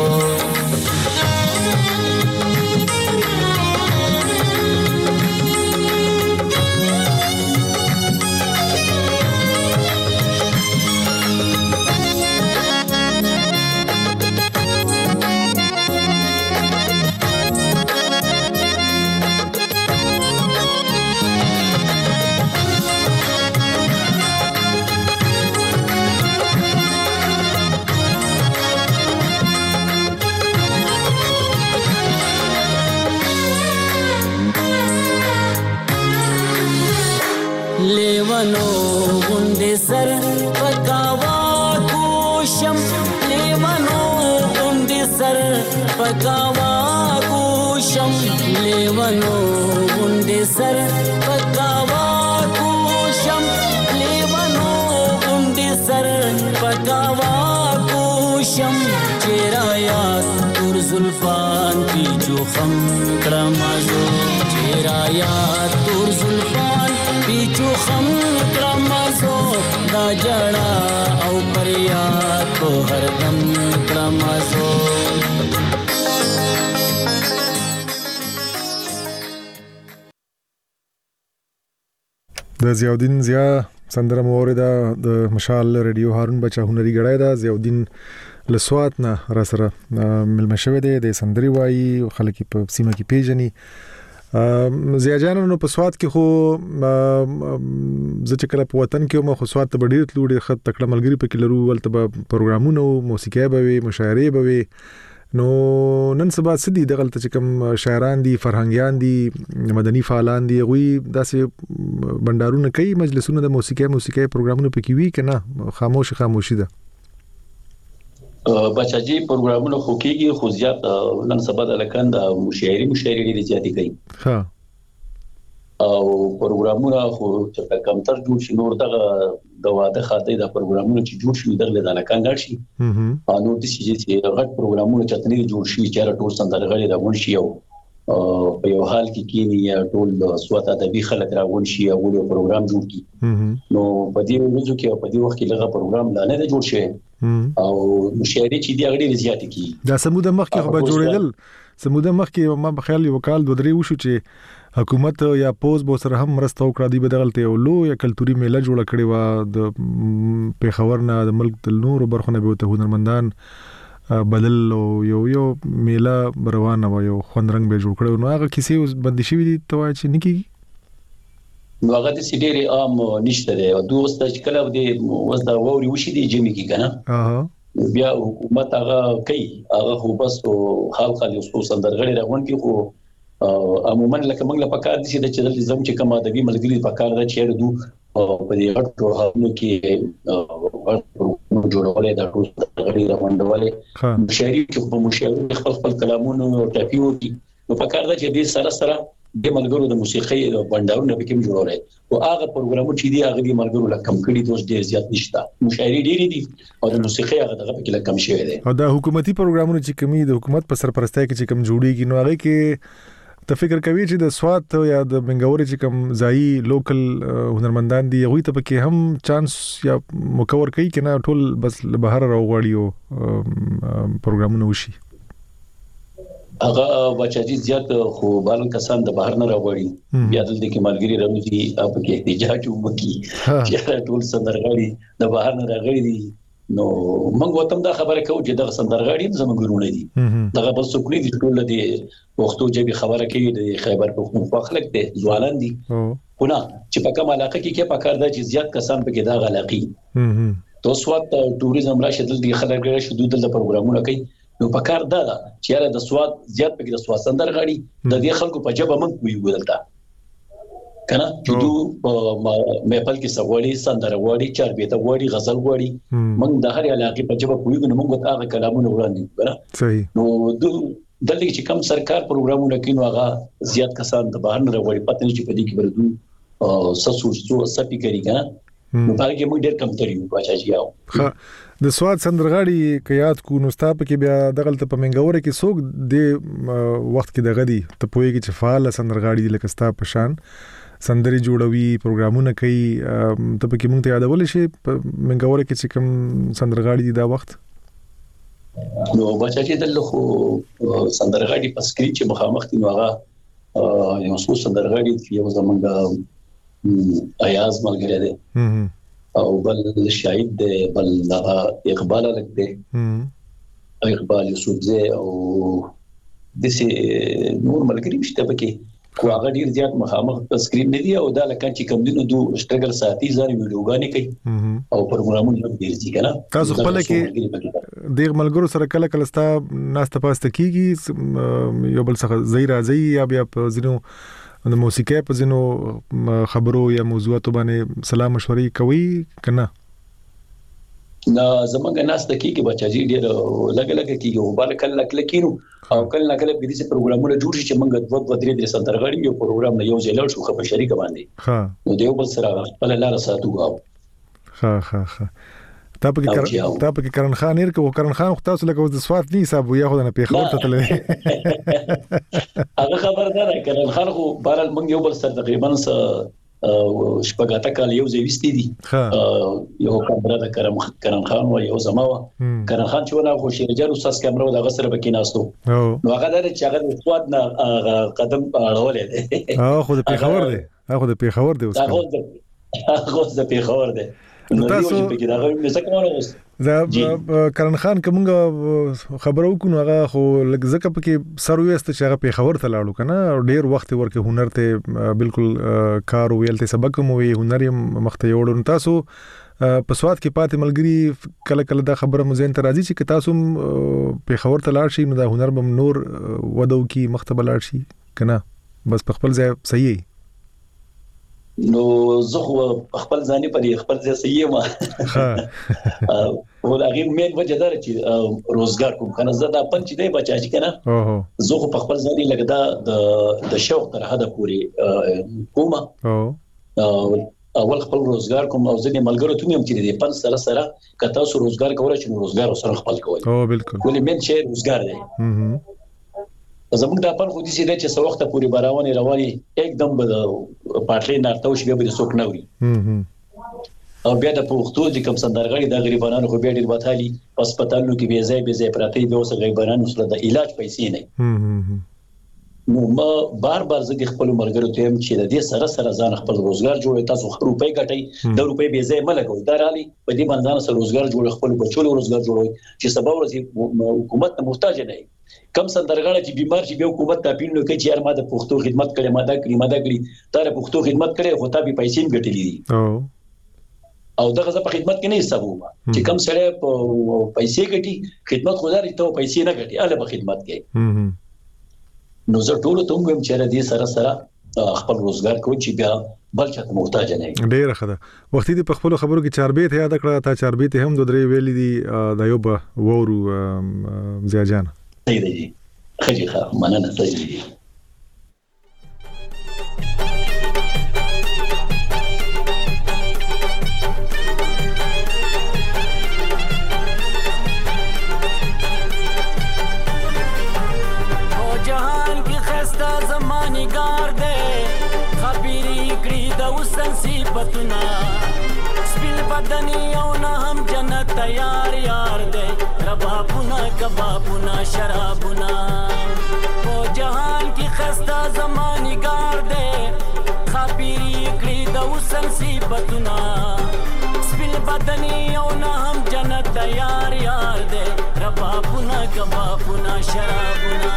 لیوانو غوندې سر پکاوا کوشم لیوانو غوندې سر پکاوا کوشم لیوانو غوندې سر پکاوا کوشم لیوانو غوندې سر پکاوا کوشم چیرې یاد تور زلفان پیچو خم کړمازو چیرې یاد تور زلفان پیچو خم کړمازو دا جړا او پریاد په هردم کړمازو د ضیاءالدین ضیاء سندره مورده د مشال ریډیو هارون بچا هنري غړای دا ضیاءالدین لسوات نه را سره ملما شوی دی د سندري وایي خلک په سیمه کې پیژني زیا جان نو په سواد کې خو چې کله په وطن کې مو خو سواد ته ډیر تلوړي خط تکړه ملګری په کې لرو ولته به پروګرامونه او موسیقي به وي مشاعره به وي نو نن سبا سدي دغلت چې کوم شاعران دي فرهنګيان دي مدني فعالان دي غوي داسې بندارونه کوي مجلسونه د موسیقي پروګرامونه پکې وي کنه خاموشي ده بچاجي پروګرامونه خو کېږي خو زیات نن سبا د لکان د مشاعري لري زیاتې کوي ها او پروګرامونه خو چې کمتر جوړ شي نور دغه د واده خاطر د پروګرامونو چې جوړ شي دغه د لکان ګرځي شي نو د سې چې غټ پروګرامونه چې تنې جوړ شي چې ټول سندرغړي راغون شي او په یو حال کې کینی یا ټول سوات ادبي خلک راغون شي او یو پروګرام جوړ کی نو په دې ورځو کې او په دې وخت کې لږه پروګرام لا نه جوړ شي او مشاعري چې دی غړي زیات کی دا سموده مخکې خو جوړېدل سموده مخکې ما بخیال یو کال دوه درې وشو چې حکومت یا پوز بو سره هم مرسته وکړه دی بدلته یو لو یا کلتوري میله جوړه کړې و د پیښور نه د ملک د نور برخونه به ته هنرمندان بدل یو میله روانه و یو خوندرنګ به جوړ کړو نو هغه کیسې اوس بندي شوې دي ته وایي چې نه کیږي نو هغه د سیډيري عام نشته دی او دوست چې کله د وس دا ووري وشي دی جمی کې کنه بیا حکومت هغه کوي هغه خو بس حال خالي اوس سندرغړي راغون کې خو عموما لکه موږ له پکار دي چې د زم چې کوم ادبي ملګری پکار دا چې دو په دې اټو هغه کې جوړولې دا ټول غړي راوندولې مشاعري چې په مشاعري خپل کلامونو او ټاپیو نو پکار دا چې دې سره د ملګرو د موسیقي بندارونه به کوم جوړولې او هغه پروګرامونه چې دی هغه د ملګرو لا کم کړي دوس ډیر زیات نشته مشاعري ډېری دي او د موسیقي هغه دغه په کې کم شوی دی او د حکومتي پروګرامونو چې کمی د حکومت په سرپرستۍ کې چې کم جوړیږي نو هغه کې ته فکر کوي چې د سوات یا د بنګاوري چې کم ځای لوکل هنرمندان دي هغه ته پکې هم چانس یا مکور کوي کنه ټول بس بهر راوغړیو پروګرامونه وشي هغه بچاجي زیات خو بالن کسان د بهر نه راوړي بیا دلته کې ملګری راوځي اپ کې احتجاج وکړي چې ټول سندرغاړي د بهر نه راغلي دي نو موږ وتم دا خبره کوو چې د سندرغاړي زموږ ګرونه دي دغه بل څوک دي ټول د وختو چې خبره کوي د خیبر پختونخوا خلک دي ځوانان دي خو نه چې په کومه علاقه کې پکار ده چې زیات کسان پکې دا غلاقي تو سوات ټوریزم راشد دي خلک راشد د پروګرامونه کوي نو پکار ده چې د سواد زیات پکې د سواد سندرغاړي د دې خلکو په جبه موږ وی ګولتا کنه چې دوه مېپل کې سوالي سندرغاړي چاربيته غوړي غزل غوړي موږ د هر علاقې په جبه کوی نو موږ هغه کلامونه وړاندې کړه صحیح نو دلته چې کوم سرکار پروګرامونه کوي نو هغه زیات کسان د بهر نه راوړي پته نه چې په دې کې ورته سسوچو سپی کوي کنه نو هغه موږ ډېر کم تریو بچاجي یاو د سواد سندرغاړي کيات کو نو ستاپ کې بیا دغلت په منګوره کې څوک د وخت کې د غدي ته پويږي چې فعال سندرغاړي لکه ستاپ پشان سندري جوړوي پروګرامونه کوي ته په کې مونږ ته یادول شي منګوره کې چې کوم سندرغاړي دا وخت نو بچاجي دلته خو سندرغاړي په سکرین چې مخامخ دي نو هغه یو څو سندرغاړي یو زمونږ ایاز ملګری دی او بل شاهد دی بل اقبال الک دی اقبال یوسفزی او دسي نور ملګری مشته پکې خو هغه ډیر زیات مخامخ په سکرین نه دی او دا لکه چې کوم دینو دو سټرګل ساتي ځان ویډیوګانې کوي او پروګرامونه ډیر دي کنه تاسو خپل کې د ملګرو سره کله کله ستا ناست پاسته کیږي یو بل څه زی راځي یا بیا په ځینو د موسیقي په ځینو خبرو یا موضوعاتو باندې سلام مشورې کوي کنه نه زمونږ ناس د کیږي بچاجي ډیر لګ کیږي او بل کله کلکینو او کله کله به دې پروګرامونه جوړ شي چې موږ دوه درې سندرغاړي یو پروګرام نه یو ځای لاړ شو خبر شریک باندې ها نو دیو بل سره خپل لار ساتو ها تا پکې کرن خان هر کو کرن خان خو تاسو لکه د سوات نه حساب ویا خو نه پیښور ته تللی هغه خبر ده کرن خان خو بهر موږ یو بل سره تقریبا شپږاته کال یو ځای وستې دي یو کمره د کرن خان او یو زماوه کرن خان چې ونه خو شیرجان استاد کمره د غسر بکې ناستو نو هغه د چاغه سواد نه قدم اړولې دي خو د پیښور دی هغه د پیښور دی هغه د پیښور دی تاسو دا کرن خان کومه خبرو کو نو هغه خو لږه پکې سرويست چې هغه په خبر ته لاړو کنه ډیر وخت ورکه هنر ته بالکل کار ویلته سبق مو وی هنر مخته یوړو تاسو په سواد کې پاتې ملګری کله کله دا خبره مزین ته راځي چې تاسو په خبر ته لاړ شي نو دا هنر بم نور ودو کې مخته بلاړ شي کنه بس په خپل ځای صحیح نو زه خو خپل ځاني پرې خپل ځای صحیح ما او هغه مې وجه دار چې روزګار کوم کنه زه دا پنځ دی بچاجي کنه زه خو خپل ځاني لګدا د شوق تر حد پورې کومه اول خپل روزګار کوم او ځنې ملګرو ته هم چې دې پن سره کته سو روزګار کولای چې روزګار سره خپل کوي بالکل ولې من چې روزګار دی زموږ د خپل خو دي چې څو وخت پورې رواني एकदम به پاتلې نارته شي به څوک نه وي او بیا د پښتو د کوم سندرغاړي د غریبانو خو بیا ډیر وتالي په هسپتالونو کې به ځای پراته به اوس غریبانو سره د علاج پیسې نه نو ما بار زه خپل مرګرو ته هم چې د دې سره ځان خپل روزګار جوړي، تاسو روپۍ ګټئ، د روپۍ به ځای ملګو دارالي په دې باندې سره روزګار جوړ، خپل بچو روزګار جوړوي چې سبب ورته حکومت ته محتاج نه وي. کم سندرغاړي چې بیمار شي به حکومت ته اپیل کوي چې یار ما د پښتو خدمت کړې، ما دا کړی تر پښتو خدمت کړې، خو تا به پیسې هم ګټلې دي او دغه په خدمت کې نه حسابوما چې کم سره پیسې ګټي، خدمت خدای ته پیسې نه ګټي، اله په خدمت کې. نو زه ټول ته هم چې را دي سره خپل روزګار کوي چې بیا بل چاته محتاج نه وي. ډیر ښه ده. وختي د خپل خبرو کې چاربیت یاد کړه، تا چاربیت هم د درې ویلې دي د یو به وورو زیاجان. صحیح دی، خجی ښه مننه. صحیح دی. صفتنا سپیل بدنی او نه هم جنت تیار یار دے، ربابنا کبابنا شرابنا او جهان کی خسته زمانیگار دے، خبیری کړی د وسن صفتنا سپیل بدنی او نه هم جنت تیار یار دے، ربابنا کبابنا شرابنا.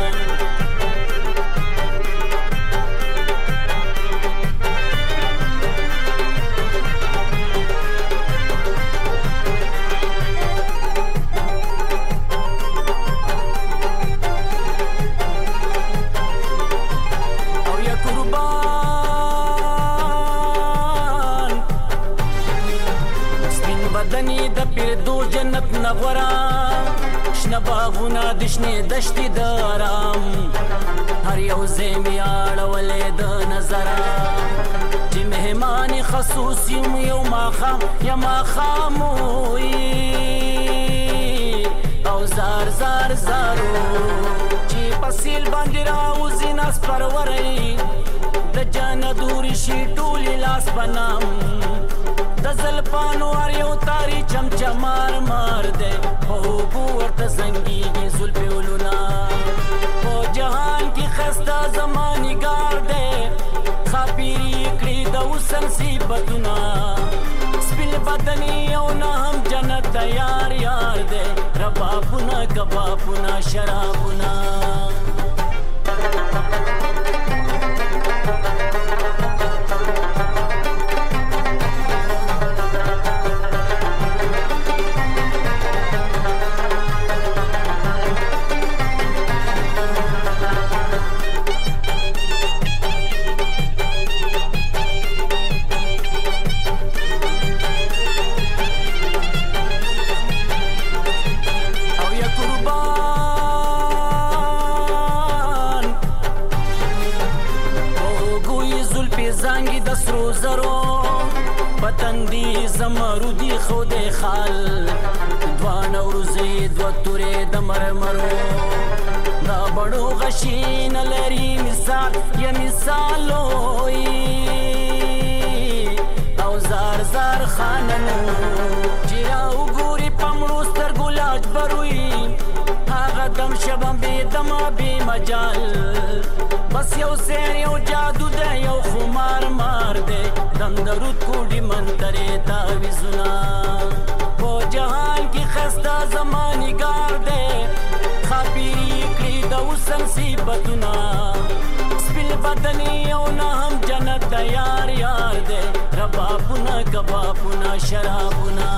نغورا شنه باغونه د شنې دشتې د آرام، هر یو ځای مې اړولې د نظره چې مهمان خصوص یم یو ماښام یا ماښام وي او زار زار زارو چې پسیل باندې راوځي ناس پروری د جانه دوري شي ټولې لاس بنام د زلفانو هر یو تاری چمچمار مار دے، خوبو ورته زنګیږي زلفې ولونه په جهان کې خسته زمانیګار دے، خاپیری کړي د حسن صفتونه سپیل بدنی او نه هم جنت تیار یار دے، ربابونه کبابونه شرابونه. زمرودی خود خال دوان ورزی دو تورې د مرمرو دا بڑو غشین لري مثال یا مثالوي او زار زار خاننو چې وګوري پمړو سترګو لاج بروي هغه دم شبم بي دم بي مجال بس یو سیر یو جادو ده یو خمار مار ده دم درود کوډی منترې تعویذونه په جهان کې خسته زمانیګار ده خبرې کړي د حسن صفتونه سپیل بدنی او نه هم جنت تیار یار ده ربابونه کبابونه شرابونه.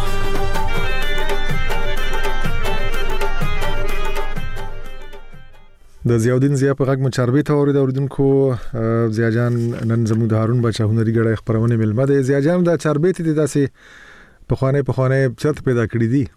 د زیاودین زیا په غږ مچاربي ته اورید اوریدونکو زیاجان نن زموږ د هارون بچا هنري غړي خبرونه ملمه ده. زیاجان د چاربي ته داسې په خوانه چرت پیدا کړی دي.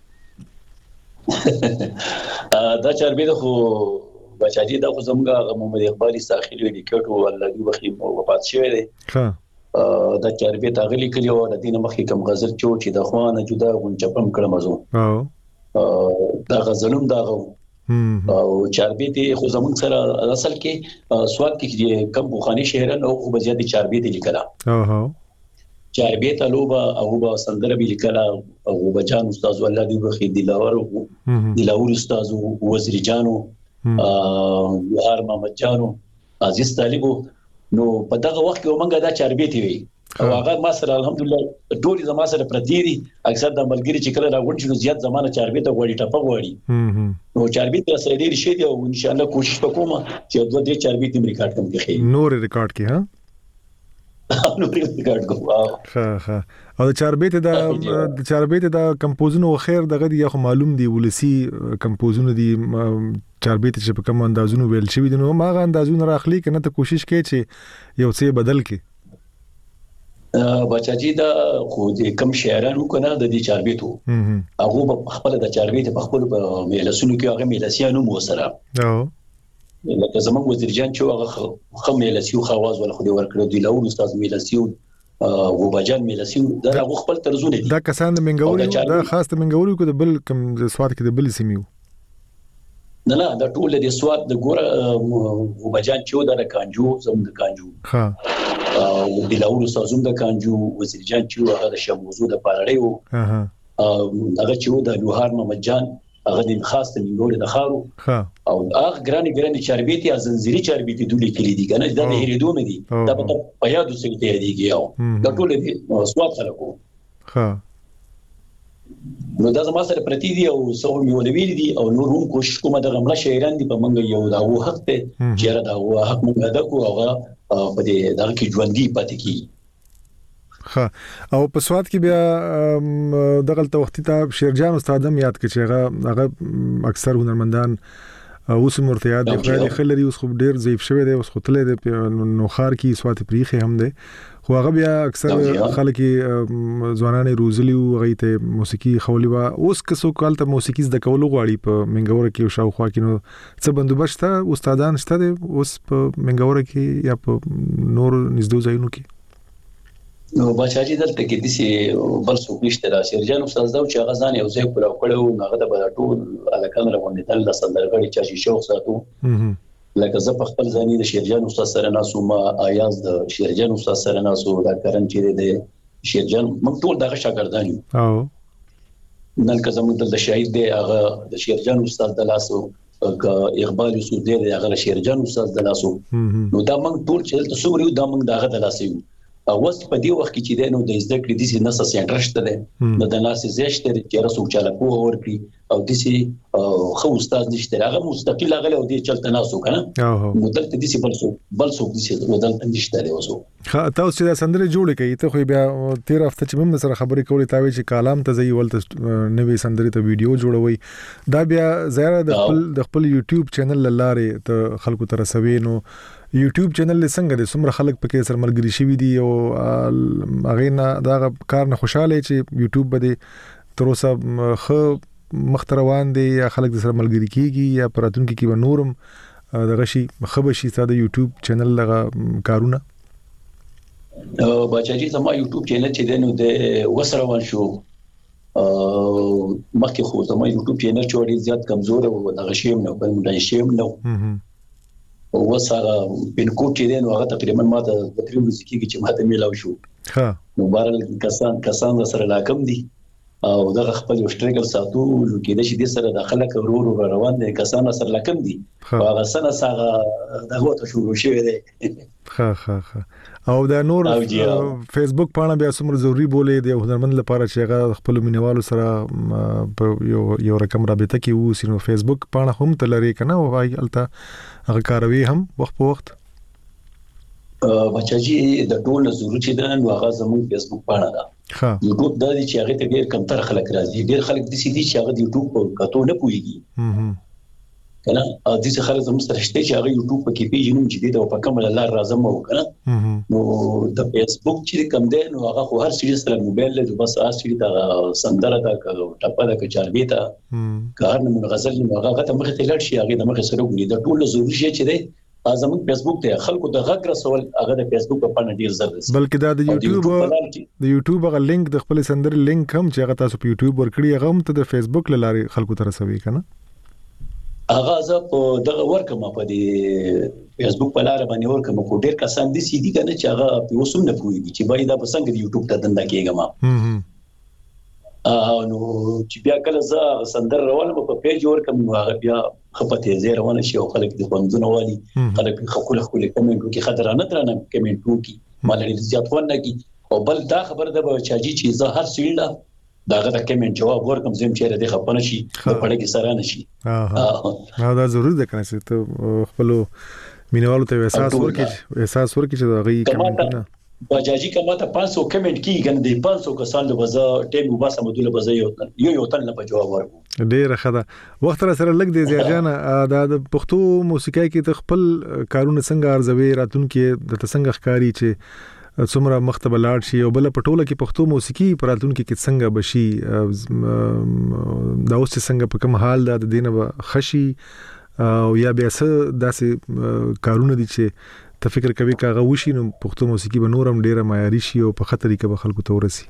دا چاربي د خو بچا دي د خو زموږ محمد اقبال ساخیل لیکټو الله دی بخي وفات شوی دی. ها دا چاربي تاغلی کړي او د دین مخې کم غزل چې د خوانه جدا غونچپم کړم ازو دا غزلوم دا او چاربیتی خو زمون سره اصل کې سواد کې کم بوخاني شهرن او خو بزیاتي چاربیتی لیکلا چاربیت لوبا او با سندره به لیکلا او بجان استاد الله دی بخي دلاور استاد وزیر جانو هر محمد جانو عزیز طالبو نو په دغه وخت کې ومنګه دا چاربېتی وي او هغه ما سره الحمدلله ټول زما سره پرتی دي اکثر د ملګری چې کله راغون شي زیات زمانه چاربېته غوړي ټپه غوړي نو چاربېته سره ډیر شي دی او ان شاء الله کوشش وکوم چې دوه درې چاربېته مې ریکارډ کړم کې نور ریکارډ کې ها نو ریکارډ کوم ها او د چاربېته دا کمپوزونو خیر دغه دی خو معلوم دی ولسی کمپوزونو دی چاربېته چې په کوم اندازونو ویل شوی دي نو ماغه اندازونه راخلي کنه ته کوشش کوي چې یو څه بدل کی بچاجي دا خو د کم شاعرانو کنه د دې چاربېته هغه په خپل د چاربېته په خپل میلسونو کې هغه میلسیانو مو سره او لکه زموږ وزیر جان چې هغه خمیلسیو خواز ول خو دې ورکړو دی لاول استاد میلسیو وبجان میلسیو دا هغه خپل طرزونه دي دا کسان د منګوري دا خاص د منګوري کو د بل کم سواد کې د بل سیمیو نه دا ټول د سواد د ګوره وبجان چې دا د کانجو زم د کانجو ها او د لاول استاد د کانجو وزیر جان چې هغه د شموزو د پالړې وو هغه چې د لوهار محمد جان هغه د خاص د منګوري د خارو او هغه ګرانی چاربېتی ازنځيري چاربېتی دوی کلی دي کنه دا د هریدو مې دي دا په یادو سره دی کیږي دا ټول د سواد خلکو ها نو دا زما سره پرتی دي او سو میولوي دي او نور هم کوشش کوم د غمله شاعران دي په منګ یو دا وو حق ته چیرې دا وو حق موږ دا کو هغه په دې دغه کې ژوندۍ پاتې کی ها او په سواد کې بیا دغه وخت ته شیرجان استادم یاد کړي هغه اکثر هنرمندان اوس مرتیات د خلري اوس خو ډیر ضعیف شوی دی اوس خو تلې د نوخار کې سواد پریخه هم دی خو هغه بیا اکثر خلک ځوانانه روزلی او غیته موسیقي خولي وا اوس کسو کالته موسیقي د کولو غواړي په منګور کې او شاوخوا کې نو څه بندوبست استادان شته اوس په منګور کې یا په نور نږدې ځایونو کې نو بچاجي دلته کې د سي بل څوک نشته را شیرجان استاد دا چې هغه ځان یو ځای کړو هغه د ټول الکان راوندې تل د سندرغړي چې شوق ساتو لکه زه په خپل ځاني د شیرجان استاد سره ناسو ما آیاز د شیرجان استاد سره ناسو دا کرن چې د شیرجان موږ ټول دغه شاګردان یو او نن که زموږ د شاهد دی هغه د شیرجان استاد د لاسو ک اقبال یوسف دی هغه شیرجان استاد د لاسو نو دا موږ ټول چې تاسو ورو دا موږ دغه د لاسو اوس په دې وخت کې چې د نو د زده کړې د سي نسه سنټر شته ده د ناسې زیشته چې رسوب چاله کوه ورکړي او د سي خو استاد نشته هغه مستقل غل او د چلته ناسو کنه مدلته د سي بل څوک د سي مدلته نشته دی اوسو تاسو چې سندره جوړ کړئ ته خو بیا 13 هفته چې موږ سره خبرې کولې تاوي چې کالام ته ځي ولته نوې سندره ته ویډیو جوړوي دا بیا زیاره د خپل یوټیوب چینل لاره ته خلکو ته رسوي نو یوټیوب چینل څنګه د څومره خلک پکې سره ملګری شوي دي او هغه نه دا کار نه خوشاله چې یوټیوب باندې تر اوسه خو مختروان دي یا خلک سره ملګری کیږي یا پراتونکو کې نورم دغه شي خبرشي ساده یوټیوب چینل لغه کارونه بچاجي زما یوټیوب چینل چې دنو د وسروان شو مخکې خو زما یوټیوب چینل چې ډیر زیات کمزور او دغه شیم نو بل شیم نو او وسره پین کوډ چې دین هغه تقریبا ماته تقریبا موسیقي کې چې ماته میلاو شو ها نو بارل کسان سره لاکم دي او دغه خپل اشتراک ساتو کې د شي سره داخله کورو روان دي کسان سره لاکم دي هغه سره سره دغه ته شروع شوی دی ها او دا نور فیسبوک باندې بیا څومره ضروری بولې دی هنرمند لپاره چې هغه خپل مینوالو سره په یو رقم رابطه کې وو سينو فیسبوک باندې هم تلري کنه او الته هغه کاروي هم وخت په وخت بچاجي د ټول ضرورت چې د نن هغه زموږ فیسبوک باندې دا یوټیوب د دې چې هغه ته ډیر کم تر خلک راځي ډیر خلک د سې دي چې هغه د یوټیوب په کاتو نه پويږي کنه ا دې څه خلک زموږ سره شته چې هغه یوټیوب په کې پیژنم چې د په کومه لار راځم او کنه نو د فیسبوک چې کم دی نو هغه خو هر څه سره موبایل له بس اصلي د سندره د ټپه د چاربیتا کار نه غزل نو هغه ته مخ ته لړ شي هغه د مخ سره ګوري د ټول ضروري شي چې دی ازمن فیسبوک ته خلکو د غږ رسول هغه د فیسبوک په پاڼه ډیر زر دي بلکې دا د یوټیوب غو لینک د خپل سندر لینک هم چې هغه تاسو په یوټیوب ورکړي هغه هم ته د فیسبوک لاره خلکو ته رسوي کنه هغه ز په دغه ورکم په دې فیسبوک په لار باندې ورکم کو ډیر کسان دي سې دي کنه چې هغه په وسوم نه پويږي چې باید دا څنګه د یوټیوب ته دنده کېږم نو چې بیا کله ز سندر روان په پیج ورکم نو هغه بیا خپته زه روانه شي او خلک د خوندونه والی خلک خپل کمنټو کې خطرانه درنه کمنټو کې مالې زیات ونه کی او بل دا خبر ده چې چې زه هر سیل داغه د کمنټ جواب ورکم زم چې د خپنه شي په پړه کې سره نشي دا ضروري ده کنه چې ته خپل مینوالو ته احساس ورکړي چې دا غي کمنټونه بجاجي کما ته 500 کمنټ کی کنه د 500 کسان له وزا ټیم وباسه مدله وزا یو تن له جواب ورکو ډیر خدا وخت را سره لګ دی زیاجان د پښتو موسیقۍ کې خپل کارونه څنګه ارزوي راتون کې د څنګه ښکاری چې څومره مختبه لاړ شي او بل پټوله کې پښتو موسیقي پراتون کې څنګه بشي دا اوس څنګه په کوم حال د دینه خشي او یا بیا څه داسې کارونه دي چې ته فکر کوي کاغه وشي نو پښتو موسیقي به نورم ډیره معیاري شي او په خطرې کې به خلکو ته ورسي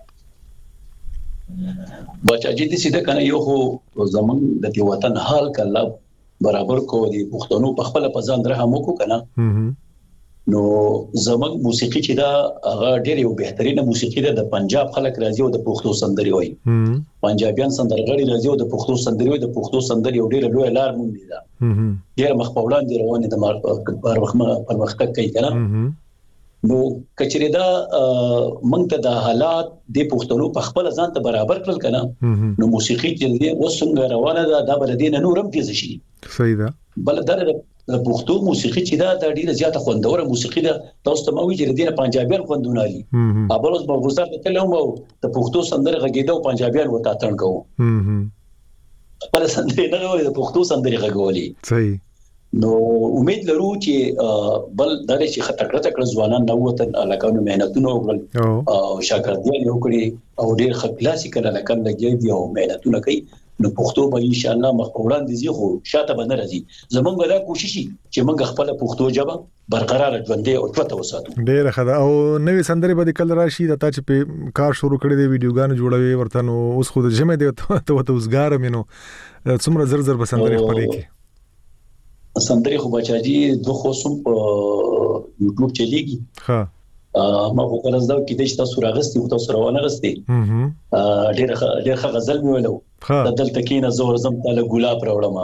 بچا چې دې سیده کنه یو خو زمون د دې وطن حال کله برابر کو دي پښتنو په خپل په ځان درهم کو کنه نو زمون موسیقي چې دا هغه ډیره یو بهترینه موسیقي ده د پنجاب خلک راځي او د پښتو سندري وایي پنجابیان سندرغړي راځي او د پښتو سندري وایي د پښتو سندري ډیره لوی لار مونږ دي دا ډیره مخ په وړاندې روانه د پرمختګ کوي کنه نو کچره دا مونږ ته د حالات د پښتنو په خپل ځان ته برابر کړل کنه نو موسیقي چې وسنګ روانه ده بل دینه نورم تیز شي صحیح ده بل درته د پښتو موسیقي چې دا د ډیره زیاته خوندوره موسیقي ده تاسو ته مو چې د پنجابیان خوندونه لري ابلوس په ګوزار ته لوم او د پښتو سندره غږیدو پنجابیان وتا تړ کوو خپل سندره نه وي د پښتو سندره غږولي صحیح نو امید لرو چې بل درې چې خطر ځوانان نو وطن علاقانو مهنتونه وکړل او شاګردان یو کړی او ډیر کلاسیکل علاقان لګي دي او مهنتونه کوي نو پښتو به ان شاء الله مخ وړاندې زی خو شاته به نه راځي زمونږ دا کوشش چې موږ خپل پښتو ژبه برقرار ژوندې او چوته وساتو ډیر خدا او نوې سندري به کل راشي د تا چې په کار شروع کړی دی ویډیوګان جوړوي ورته نو اوس خو د جمع دی ته وسګار مینو څومره زر به سندري خپلې کی سندري خو بچاجي دوه خصم په یوټیوب چلیږي ها ما په کله زده کې د تاسو راغستي او تاسو روانه غستي ډېر غزل مې ولو د دلته کې نه زور زم تعالی ګلاب راوړم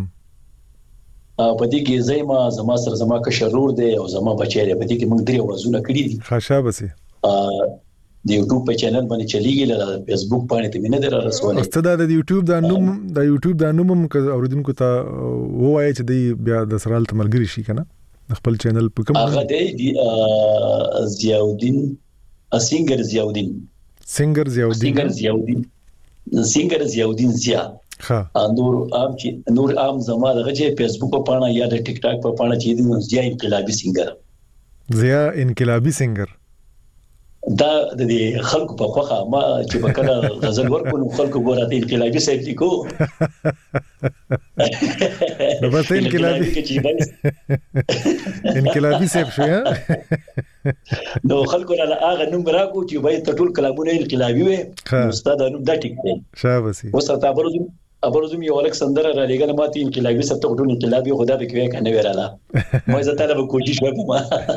په دې کې زما سره زما کشرور دی او زما بچی دی په دې کې موږ درې وازونه کړی دي خاصه بسي د یوټیوب په چینل باندې چلیږي له فیسبوک باندې ته مینه در رسولې استاد د یوټیوب د نوم اوریدونکو ته وایي چې دی بیا د سرال تمرګری شي کنه خپل چینل په کوم هغه دی ضیاءالدین سنگر ضیاءالدین ضیا نور عام زما دغه چې فیسبوک په پاڼه یا د ټیک ټاک په پاڼه چې دی ضیا انقلابی سنگر دا د خلکو په خوخه ما چې بکره غزل ورکو خلکو ګوره د انقلابی سیف لیکو نو بس انقلابی سیف شو یا نو خلکو را هغه نوم راکو چې باید ټول کلامونه انقلابی وي استاد نوم دا ټیک دی شاباسي وسته ابرزم یو الکسندر را لګل ماته انقلابی سبته ټول انقلابی خدا به کوي کنه وراله ما زه تعالی به کوشش وکم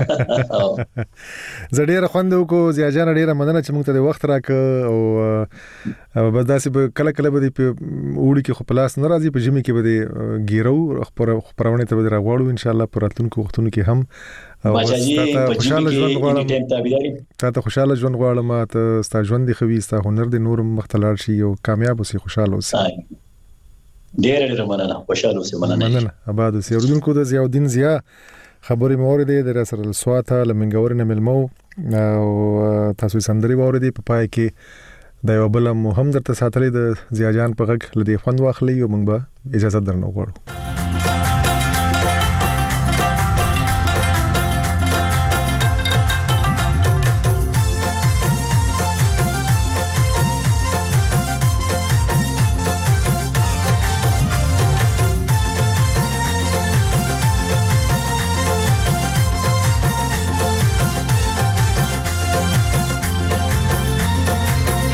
زړه خوند کو زیاجان ډیره مننه چې موږ ته وخت راک او بس داسې کله کله به وړي کې خپلاس ناراضي په جمی کې به ګیرو خبرونه ته به راغواړو ان شاء الله پراتونکو وختونو کې هم خوشاله ژوند غواړم تاسو خوشاله ژوند غواړم ته ستاسو ژوند دی خوي ستاسو هنر دی نور مختلار شي او کامیاب اوسئ خوشاله اوسئ ډېر مننه خوشاله اوسئ مننه آباد اوسئ اوردونکو د ضیاءالدین ضیا خبرې مورید د رسل سواته لمنګور نه ملمو او تاسو سندري وورید په پای کې د یو بل مهم درته ساتلې د ضیاجان په غږ لدی خوند واخلي او موږ به اجازه درنو غواړو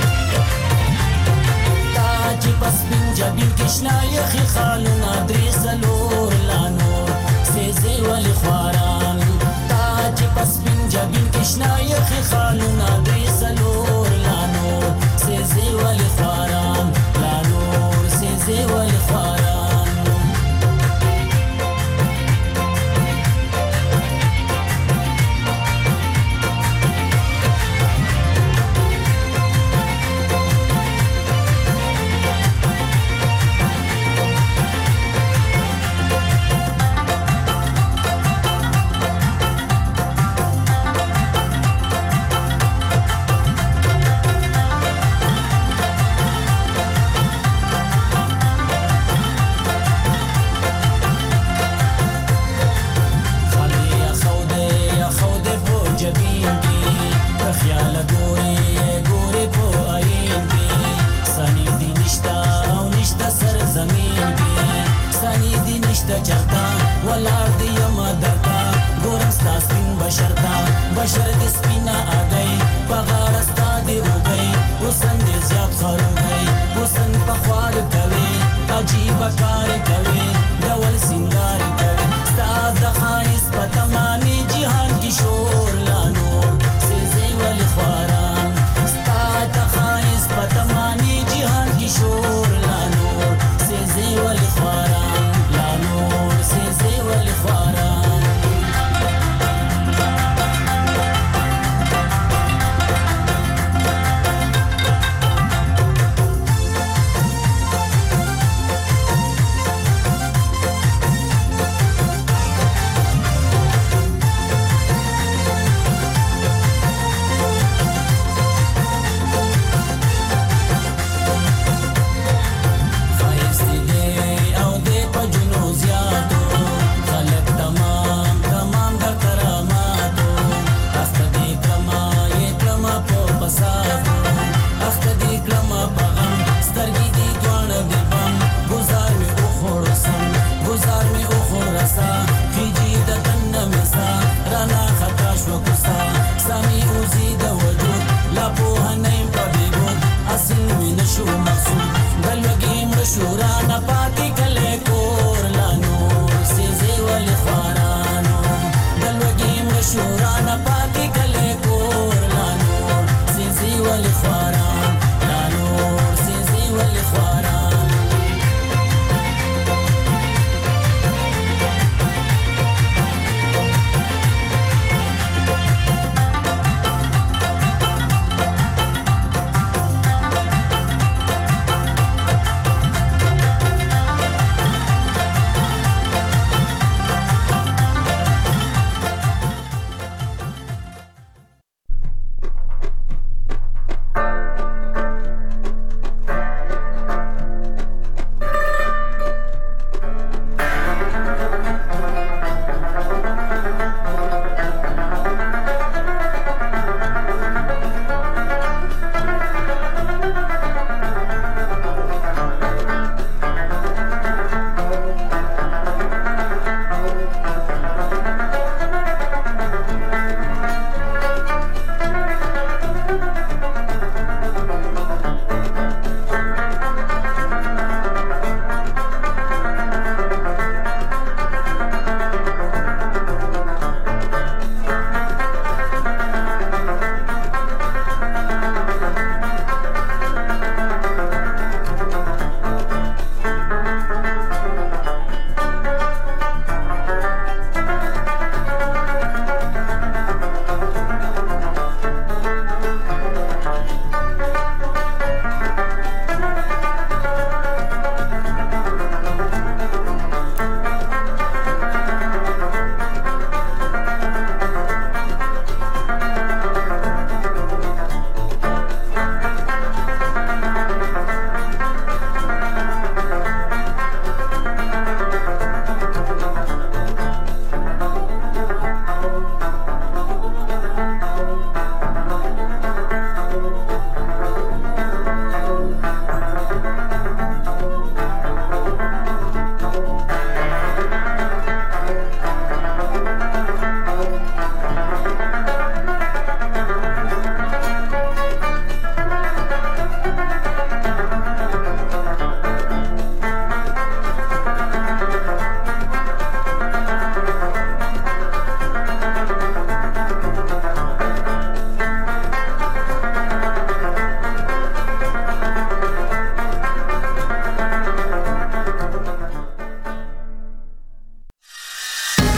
Krishna yahi khalna drisa بشر د سپینا اگئی بغار استاد روگئی حسن دې زیات خور گئی حسن په خوار کوي عجیب کار کوي